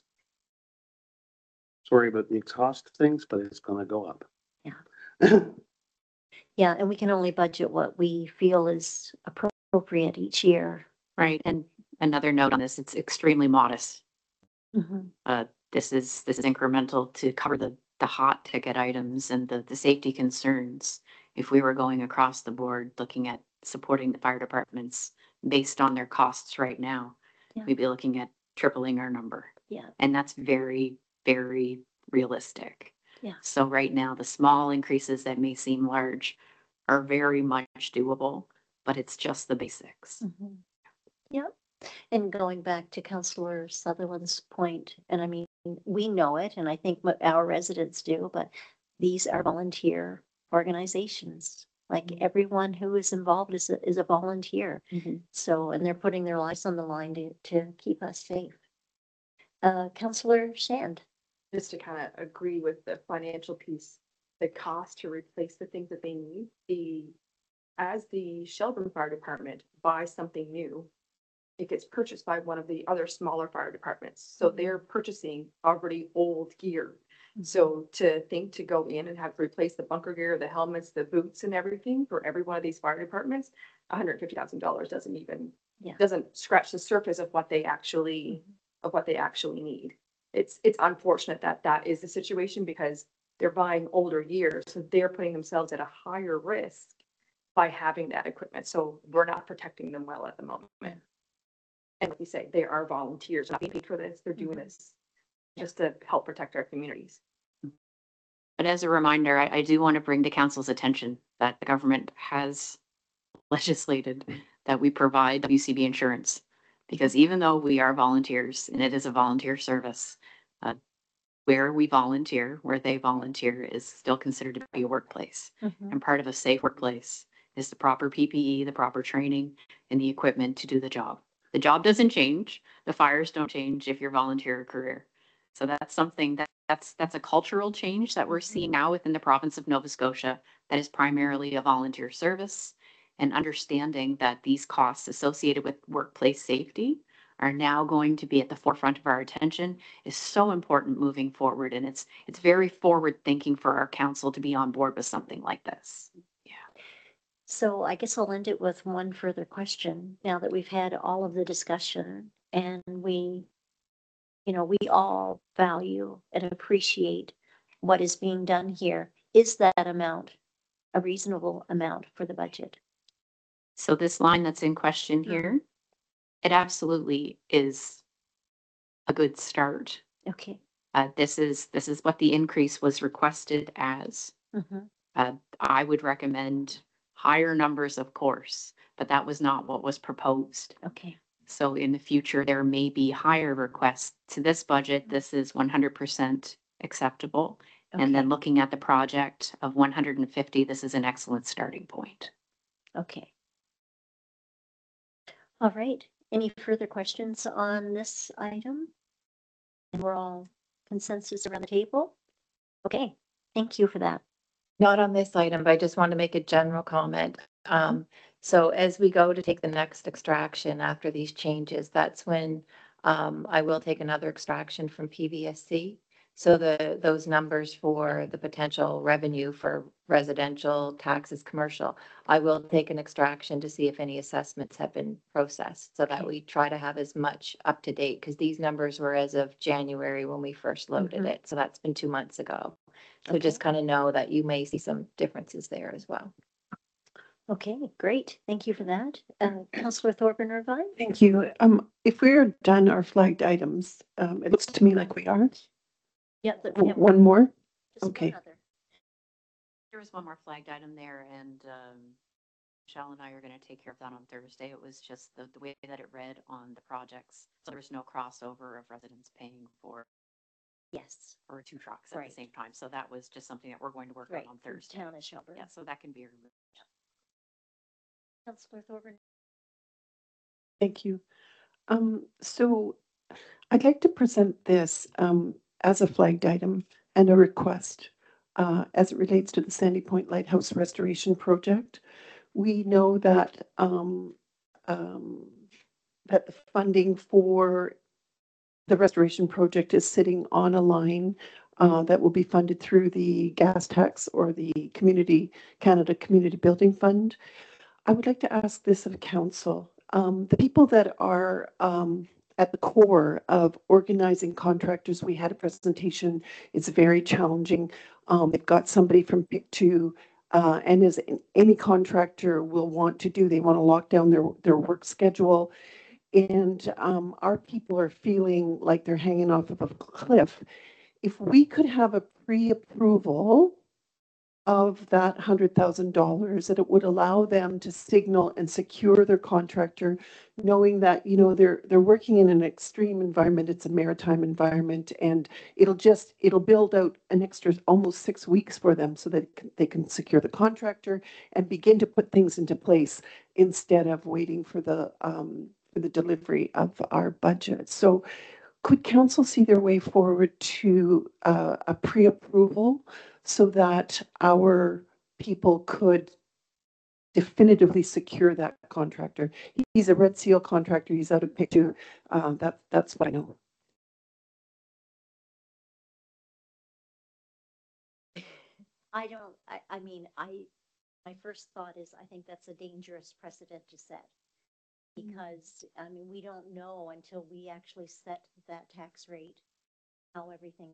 Sorry about the cost of things, but it's gonna go up. Yeah. Yeah, and we can only budget what we feel is appropriate each year. right. And another note on this, it's extremely modest. Mhm. This is incremental to cover the hot ticket items and the safety concerns. If we were going across the board, looking at supporting the fire departments based on their costs right now, Yeah. we'd be looking at tripling our number. Yeah. And that's very, very realistic. Yeah. So right now, the small increases that may seem large are very much doable, but it's just the basics. Mhm. Yep. And going back to Councillor Sutherland's point, and I mean, we know it, and I think our residents do, but these are volunteer organizations. Like everyone who is involved is a volunteer. Mhm. So, and they're putting their lives on the line to keep us safe. Councillor Shand. Just to kind of agree with the financial piece, the cost to replace the things that they need, as the Shelburne Fire Department buys something new, it gets purchased by one of the other smaller fire departments. So they're purchasing already old gear. So to think to go in and have to replace the bunker gear, the helmets, the boots and everything for every one of these fire departments, $150,000 doesn't scratch the surface of what they actually need. It's unfortunate that is the situation because they're buying older gear, so they're putting themselves at a higher risk by having that equipment. So we're not protecting them well at the moment. And like you say, they are volunteers, not being paid for this. They're doing this just to help protect our communities. But as a reminder, I do want to bring to council's attention that the government has legislated that we provide WCB insurance. Because even though we are volunteers and it is a volunteer service, where we volunteer, where they volunteer is still considered to be a workplace. And part of a safe workplace is the proper PPE, the proper training, and the equipment to do the job. The job doesn't change. The fires don't change if you're volunteer career. So that's something that's a cultural change that we're seeing now within the province of Nova Scotia that is primarily a volunteer service, and understanding that these costs associated with workplace safety are now going to be at the forefront of our attention is so important moving forward. And it's very forward thinking for our council to be on board with something like this. So I guess I'll end it with one further question. Now that we've had all of the discussion and we all value and appreciate what is being done here, is that amount a reasonable amount for the budget? So this line that's in question here, it absolutely is a good start. Okay. This is what the increase was requested as. Mhm. I would recommend higher numbers, of course, but that was not what was proposed. Okay. So in the future, there may be higher requests to this budget. This is 100% acceptable. And then Okay. looking at the project of 150, this is an excellent starting point. Okay. All right. Any further questions on this item? And we're all consensus around the table? Okay. Thank you for that. Not on this item, but I just want to make a general comment. So as we go to take the next extraction after these changes, that's when I will take another extraction from PVSC. So those numbers for the potential revenue for residential taxes, commercial, I will take an extraction to see if any assessments have been processed so that Okay. we try to have as much up to date, because these numbers were as of January when we first loaded Mhm. it. So that's been 2 months ago. So Okay. just kind of know that you may see some differences there as well. Okay, great. Thank you for that. Councillor Thorburn Irvine? Thank you. If we're done our flagged items, it looks to me like we are. Yeah, we have One more? just one Okay. other. There was one more flagged item there, and Michelle and I are going to take care of that on Thursday. It was just the way that it read on the projects. So there was no crossover of residents paying for Yes, two trucks at Right. the same time. So that was just something that we're going to work right. on Thursday. Town of Shelburne. Yeah, so that can be removed. Councillor Thorburn? Thank you. So I'd like to present this as a flagged item and a request as it relates to the Sandy Point Lighthouse Restoration Project. We know that that the funding for the restoration project is sitting on a line that will be funded through the gas tax or the Canada Community Building Fund. I would like to ask this of council. The people that are at the core of organizing contractors, we had a presentation. It's very challenging. They've got somebody from PIC 2, and as any contractor will want to do, they want to lock down their work schedule. And our people are feeling like they're hanging off of a cliff. If we could have a pre-approval of that $100,000, that it would allow them to signal and secure their contractor, knowing that, they're working in an extreme environment. It's a maritime environment, and it'll build out an extra almost 6 weeks for them so that they can secure the contractor and begin to put things into place instead of waiting for the delivery of our budget. So could council see their way forward to a pre-approval so that our people could definitively secure that contractor? He's a Red Seal contractor. He's out of PIC 2. That's what I know. My first thought is I think that's a dangerous precedent to set. Because, we don't know until we actually set that tax rate, how everything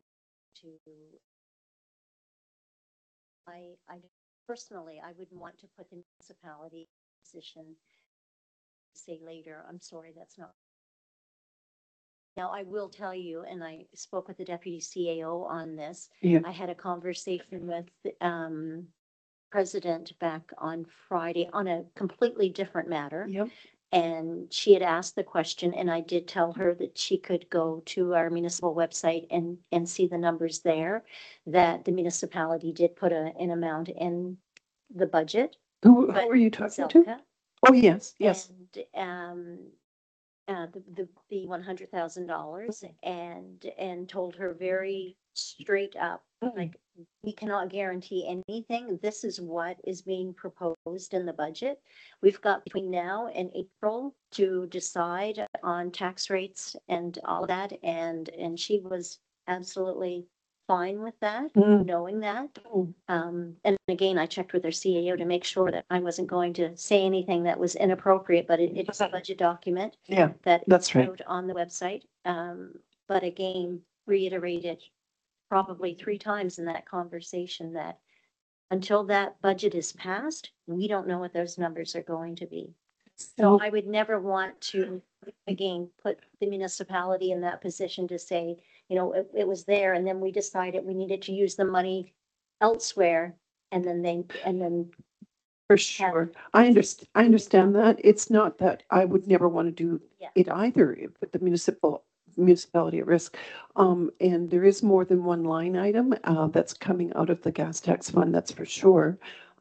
I personally, I wouldn't want to put the municipality in a position to say later, I'm sorry, that's not. Now, I will tell you, and I spoke with the deputy CAO on this. Yeah. I had a conversation with president back on Friday on a completely different matter. Yep. And she had asked the question, and I did tell her that she could go to our municipal website and see the numbers there, that the municipality did put an amount in the budget. Who But are you talking to? Zelka, Oh, yes, yes. and the $100,000, and told her very straight up, like, we cannot guarantee anything. This is what is being proposed in the budget. We've got between now and April to decide on tax rates and all that, and she was absolutely fine with that, Mm. knowing that. Mm. And again, I checked with our CAO to make sure that I wasn't going to say anything that was inappropriate, but it's a budget document Yeah, that that's is right. out on the website. But again, reiterated probably 3 times in that conversation that until that budget is passed, we don't know what those numbers are going to be. So I would never want to, again, put the municipality in that position to say, you know, it was there and then we decided we needed to use the money elsewhere. And then For sure. I understand that. It's not that I would never want to do Yeah. it either, put the municipality at risk. And there is more than one line item, that's coming out of the gas tax fund, that's for sure.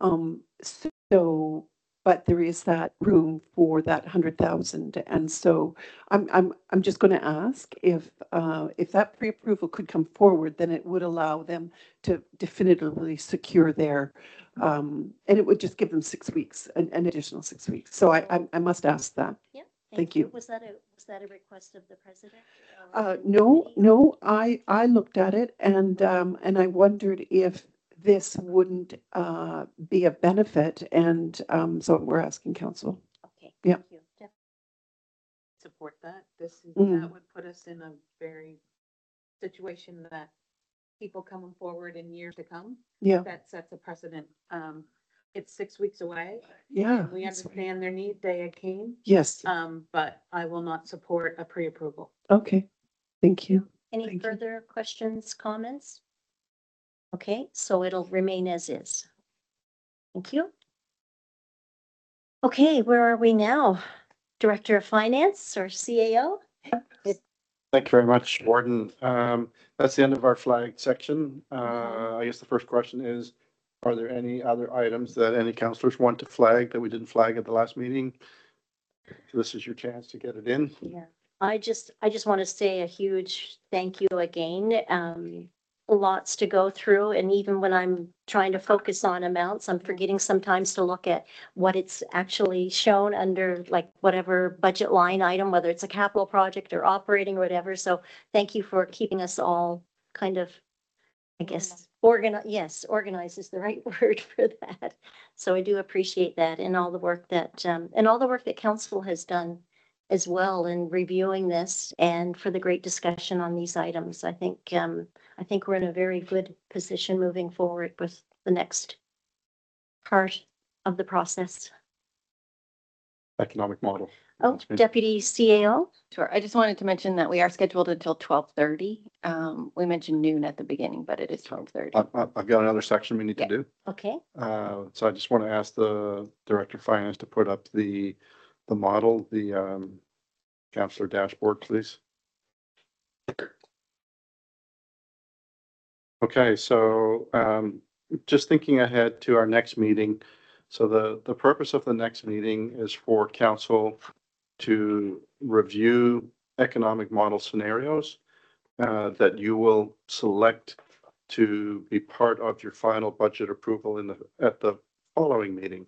So, but there is that room for that 100,000. And so I'm just going to ask if that pre-approval could come forward, then it would allow them to definitively secure their, and it would just give them 6 weeks, an additional 6 weeks. So I must ask that. Yeah. Thank you. Was that a request of the president? No, I looked at it and I wondered if this wouldn't be a benefit, and so we're asking council. Okay. Yeah. thank you. Def- Support that. Mm. That would put us in a very situation that people coming forward in years to come, Yeah, that sets a precedent. It's 6 weeks away. yeah. We that's right. understand their need, they came, Yes, but I will not support a pre-approval. okay, thank you. Any Thank you. further questions, comments? Okay, so it'll remain as is. Thank you. Okay, where are we now? Director of Finance or CAO? Thank you very much, Warden. That's the end of our flag section. I guess the first question is, are there any other items that any councillors want to flag that we didn't flag at the last meeting? So this is your chance to get it in. Yeah, I just want to say a huge thank you again. Lots to go through, and even when I'm trying to focus on amounts, I'm forgetting sometimes to look at what it's actually shown under, like whatever budget line item, whether it's a capital project or operating or whatever. So thank you for keeping us all kind of, I guess, organized is the right word for that. So I do appreciate that, and all the work that council has done as well in reviewing this, and for the great discussion on these items. I think we're in a very good position moving forward with the next part of the process. Economic model. Oh, That's good. Deputy CAO? Sure. I just wanted to mention that we are scheduled until 12:30. We mentioned noon at the beginning, but it is 12:30. I've got another section we need to Yeah. do. Okay, So I just want to ask the Director of Finance to put up the model, the councillor dashboard, please. Okay, so just thinking ahead to our next meeting. So the purpose of the next meeting is for council to review economic model scenarios that you will select to be part of your final budget approval at the following meeting.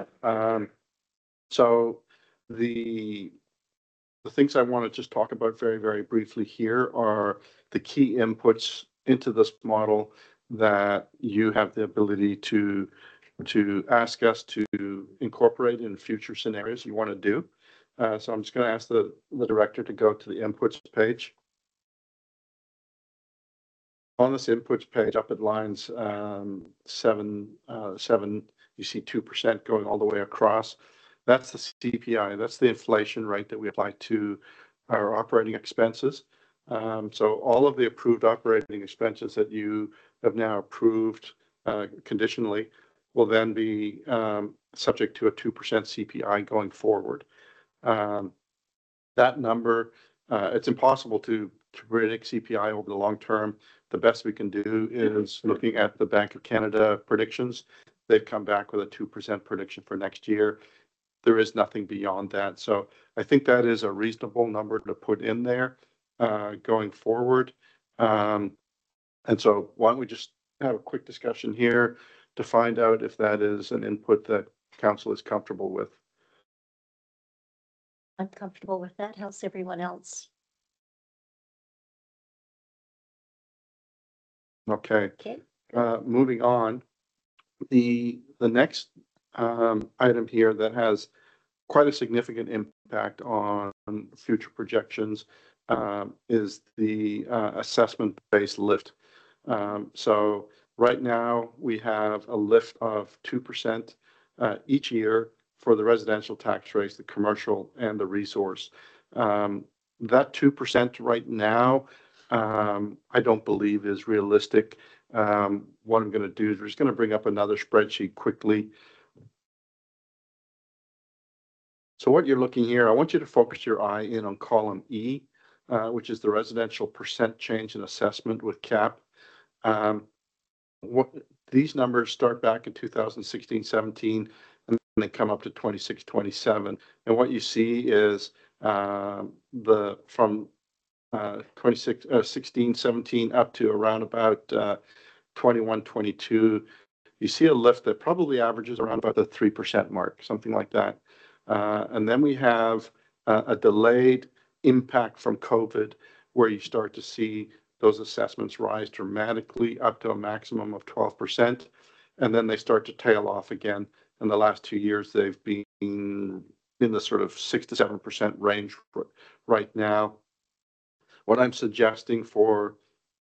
So the things I want to just talk about very, very briefly here are the key inputs into this model that you have the ability to ask us to incorporate in future scenarios you want to do. So I'm just going to ask the director to go to the inputs page. On this inputs page, up at lines 7, you see 2% going all the way across. That's the CPI. That's the inflation rate that we apply to our operating expenses. So all of the approved operating expenses that you have now approved conditionally will then be subject to a 2% CPI going forward. That number, it's impossible to predict CPI over the long term. The best we can do is looking at the Bank of Canada predictions. They've come back with a 2% prediction for next year. There is nothing beyond that. So I think that is a reasonable number to put in there going forward. And so why don't we just have a quick discussion here to find out if that is an input that council is comfortable with. I'm comfortable with that. How's everyone else? Okay, Okay, moving on. The next item here that has quite a significant impact on future projections is the assessment-based lift. So right now we have a lift of 2% each year for the residential tax rates, the commercial and the resource. That 2% right now, I don't believe is realistic. What I'm going to do is we're just going to bring up another spreadsheet quickly. So what you're looking here, I want you to focus your eye in on column E, which is the residential percent change in assessment with CAP. What these numbers start back in 2016, 17, and they come up to 26, 27. And what you see is from 16, 17 up to around about 21, 22, you see a lift that probably averages around about the 3% mark, something like that. And then we have a delayed impact from COVID where you start to see those assessments rise dramatically up to a maximum of 12%. And then they start to tail off again. In the last 2 years, they've been in the sort of 6 to 7% range right now. What I'm suggesting for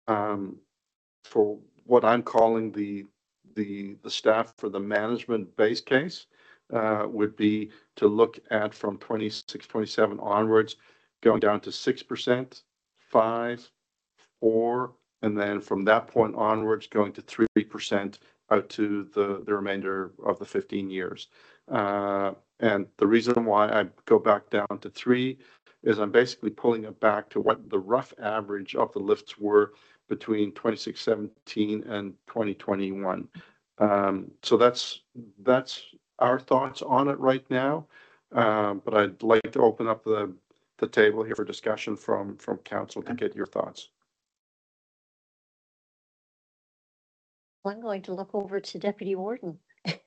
what I'm calling the staff for the management base case would be to look at from 26, 27 onwards, going down to 6%, 5, 4, and then from that point onwards, going to 3% out to the remainder of the 15 years. And the reason why I go back down to 3 is I'm basically pulling it back to what the rough average of the lifts were between 2617 and 2021. So that's our thoughts on it right now. But I'd like to open up the table here for discussion from council to get your thoughts. I'm going to look over to Deputy Warden.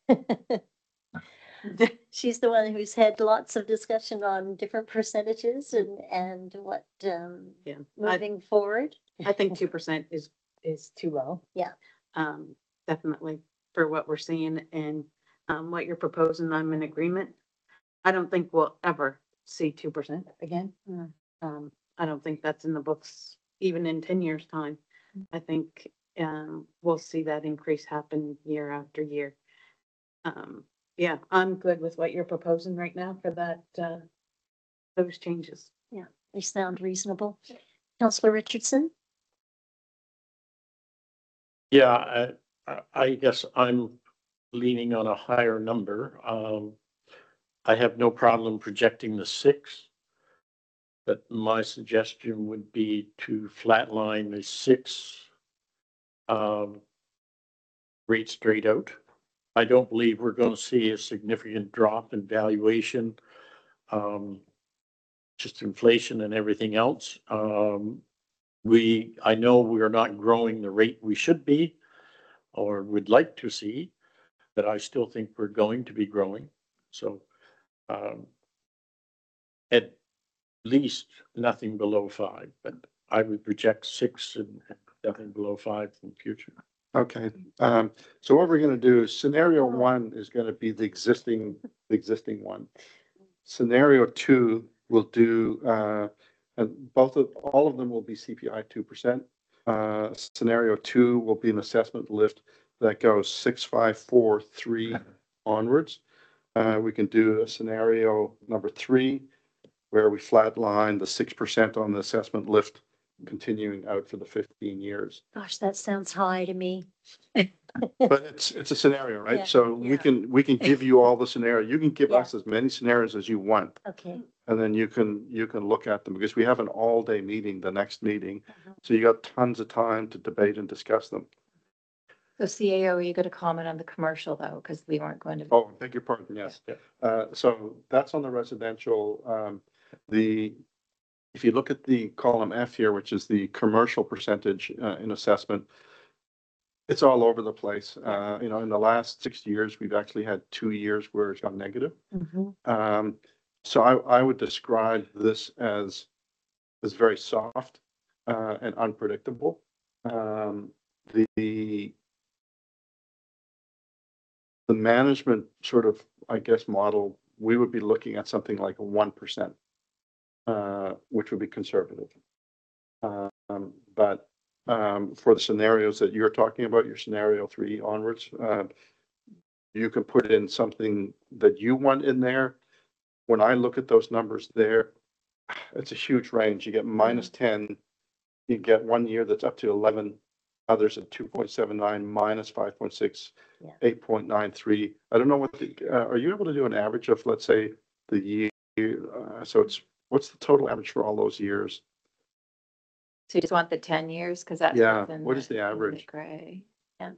She's the one who's had lots of discussion on different percentages and what, Yeah, moving forward. I think 2% is too low. Yeah. Definitely for what we're seeing and what you're proposing, I'm in agreement. I don't think we'll ever see 2% again. I don't think that's in the books even in 10 years time. I think we'll see that increase happen year after year. Yeah, I'm good with what you're proposing right now for that, those changes. Yeah, they sound reasonable. Councillor Richardson? Yeah, I guess I'm leaning on a higher number. I have no problem projecting the 6, but my suggestion would be to flatline the 6 rate straight out. I don't believe we're going to see a significant drop in valuation, just inflation and everything else. I know we are not growing the rate we should be or would like to see, but I still think we're going to be growing. So at least nothing below 5, but I would project 6 and nothing below 5 in the future. Okay, so what we're going to do is scenario 1 is going to be the existing one. Scenario 2 will do, and all of them will be CPI 2%. Scenario 2 will be an assessment lift that goes 6, 5, 4, 3 onwards. We can do a scenario number 3 where we flatline the 6% on the assessment lift continuing out for the 15 years. Gosh, that sounds high to me. But it's a scenario, right? Yeah, So yeah. we can give you all the scenarios. You can give Yeah. us as many scenarios as you want. Okay. And then you can look at them because we have an all-day meeting, the next meeting. So you got tons of time to debate and discuss them. So CAO, are you going to comment on the commercial though? Because we weren't going to. Oh, beg your pardon, yes. So that's on the residential. If you look at the column F here, which is the commercial percentage in assessment, it's all over the place. In the last 6 years, we've actually had 2 years where it's gone negative. So I would describe this as very soft and unpredictable. The management sort of, I guess, model, we would be looking at something like a 1%, which would be conservative. But for the scenarios that you're talking about, your scenario 3 onwards, you can put in something that you want in there. When I look at those numbers there, it's a huge range. You get -10, you get 1 year that's up to 11, others at 2.79, -5.6, Yeah. 8.93. I don't know what are you able to do an average of, let's say, the year? So what's the total average for all those years? So you just want the 10 years? Because that's. Yeah, what's in what is the in average? Gray. Yeah.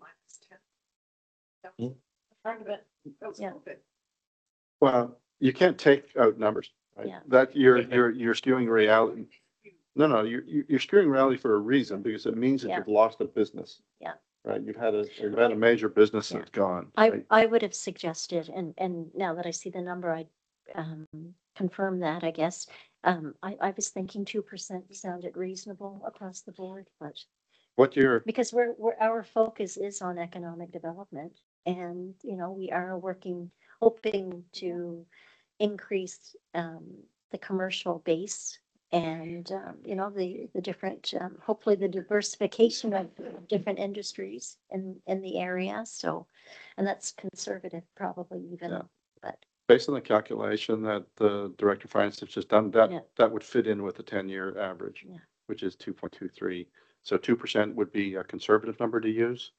Part of it. Yeah. Well, you can't take out numbers, right? Yeah. That you're skewing reality. No, you're skewing reality for a reason, because it means that Yeah. you've lost a business. Yeah. Right, you've had a major business Yeah. that's gone. Right? I would have suggested, and now that I see the number, I confirm that, I guess. I was thinking 2% sounded reasonable across the board, but What you're, because our focus is on economic development, and, you know, we are hoping to increase the commercial base and, you know, the different, hopefully the diversification of different industries in the area. So, and that's conservative probably even, Yeah. but based on the calculation that the Director of Finance has just done, Yeah. that would fit in with the 10-year average, Yeah. which is 2.23. So 2% would be a conservative number to use.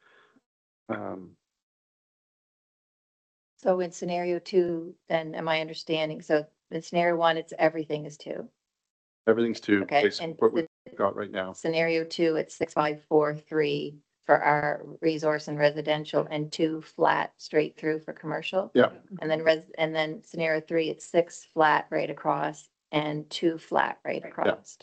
So in scenario 2, then am I understanding? So in scenario 1, it's everything is 2. Everything's to Okay, basically and what we've got right now. Scenario 2, it's 6,543 for our resource and residential, and 2 flat straight through for commercial. Yeah. And then scenario 3, it's 6 flat right across and 2 flat right across.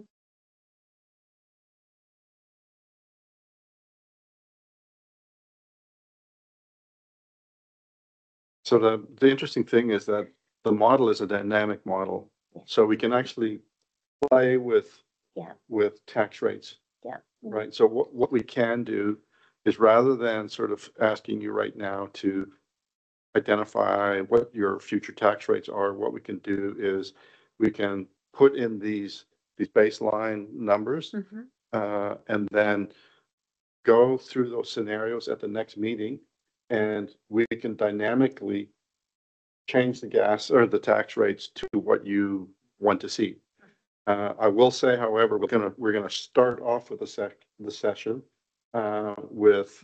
So the interesting thing is that the model is a dynamic model. Yeah. So we can actually play with Yeah. with tax rates. Yeah. Right. So what we can do is, rather than sort of asking you right now to identify what your future tax rates are, what we can do is we can put in these baseline numbers, and then go through those scenarios at the next meeting, and we can dynamically change the gas or the tax rates to what you want to see. I will say, however, we're gonna start off with the session with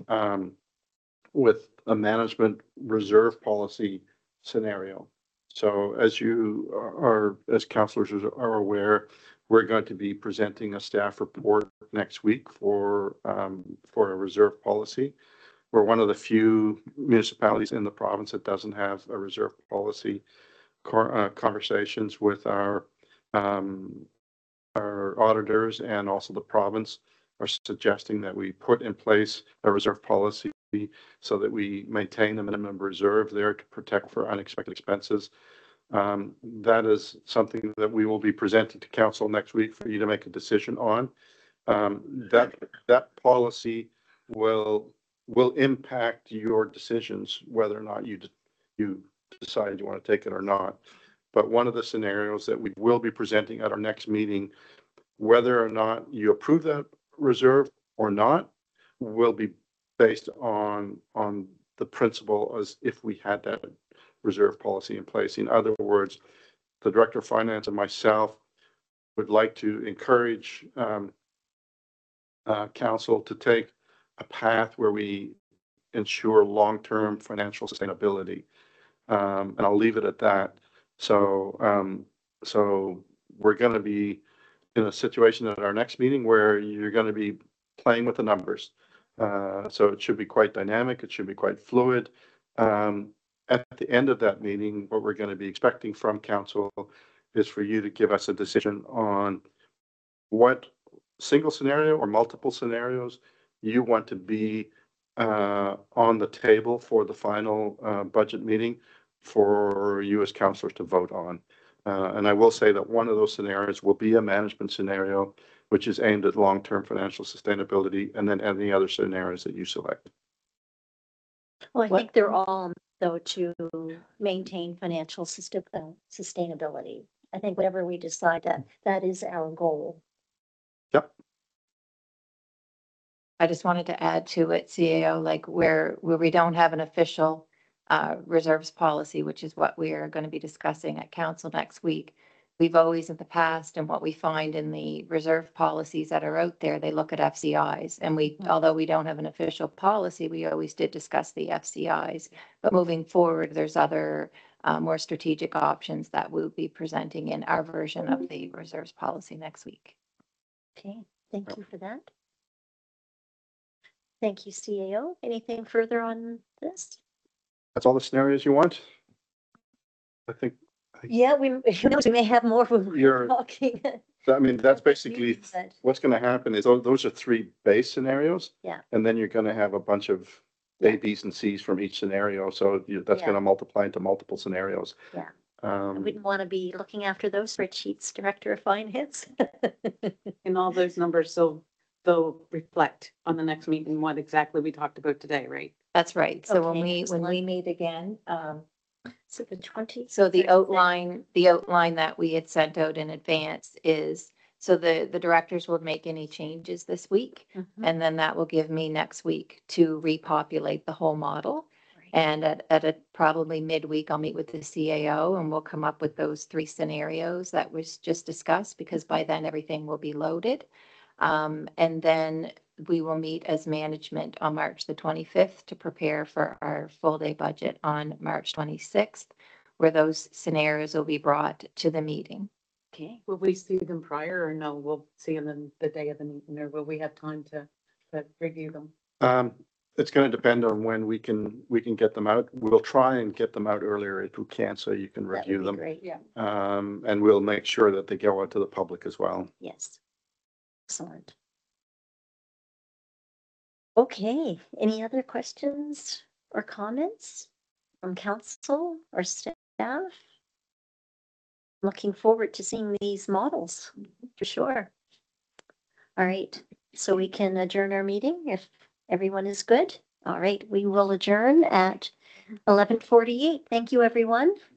a management reserve policy scenario. So as you as councillors are aware, we're going to be presenting a staff report next week for a reserve policy. We're one of the few municipalities in the province that doesn't have a reserve policy. Conversations with our auditors and also the province are suggesting that we put in place a reserve policy so that we maintain a minimum reserve there to protect for unexpected expenses. That is something that we will be presenting to council next week for you to make a decision on. That policy will impact your decisions whether or not you decide you want to take it or not. But one of the scenarios that we will be presenting at our next meeting, whether or not you approve that reserve or not, will be based on the principle as if we had that reserve policy in place. In other words, the Director of Finance and myself would like to encourage council to take a path where we ensure long-term financial sustainability. And I'll leave it at that. So we're going to be in a situation at our next meeting where you're going to be playing with the numbers. So it should be quite dynamic. It should be quite fluid. At the end of that meeting, what we're going to be expecting from council is for you to give us a decision on what single scenario or multiple scenarios you want to be on the table for the final budget meeting for you as councillors to vote on. And I will say that one of those scenarios will be a management scenario, which is aimed at long-term financial sustainability, and then any other scenarios that you select. Well, I What- think they're all, though, to maintain financial sustainability. I think whatever we decide, that is our goal. Yep. I just wanted to add to it, CAO, like where we don't have an official reserves policy, which is what we are going to be discussing at council next week. We've always in the past, and what we find in the reserve policies that are out there, they look at FCIs. And although we don't have an official policy, we always did discuss the FCIs. But moving forward, there's other more strategic options that we'll be presenting in our version of the reserves policy next week. Okay, thank you for that. Thank you, CAO. Anything further on this? That's all the scenarios you want? I think, Yeah, who knows, we may have more when we're You're- talking. I mean, that's basically, But- what's gonna happen is those are 3 base scenarios. Yeah. And then you're gonna have a bunch of Yeah. A, Bs and Cs from each scenario, so that's Yeah. gonna multiply into multiple scenarios. Yeah. I wouldn't want to be looking after those spreadsheets, Director of Finance. And all those numbers, so they'll reflect on the next meeting what exactly we talked about today, right? That's right. So when Okay, we excellent. meet again, So the 20. so the outline that we had sent out in advance is, so the directors will make any changes this week. Mhm. And then that will give me next week to repopulate the whole model. And at a probably midweek, I'll meet with the CAO and we'll come up with those 3 scenarios that was just discussed, because by then everything will be loaded. And then we will meet as management on March the 25th to prepare for our full day budget on March 26th, where those scenarios will be brought to the meeting. Okay. Will we see them prior or no? We'll see them the day of the meeting, or will we have time to review them? It's gonna depend on when we can get them out. We'll try and get them out earlier if we can, so you can That would review be them. great. Yeah. And we'll make sure that they go out to the public as well. Yes. Excellent. Okay, any other questions or comments from council or staff? Looking forward to seeing these models, for sure. All right, so we can adjourn our meeting if everyone is good. All right, we will adjourn at 11:48. Thank you, everyone.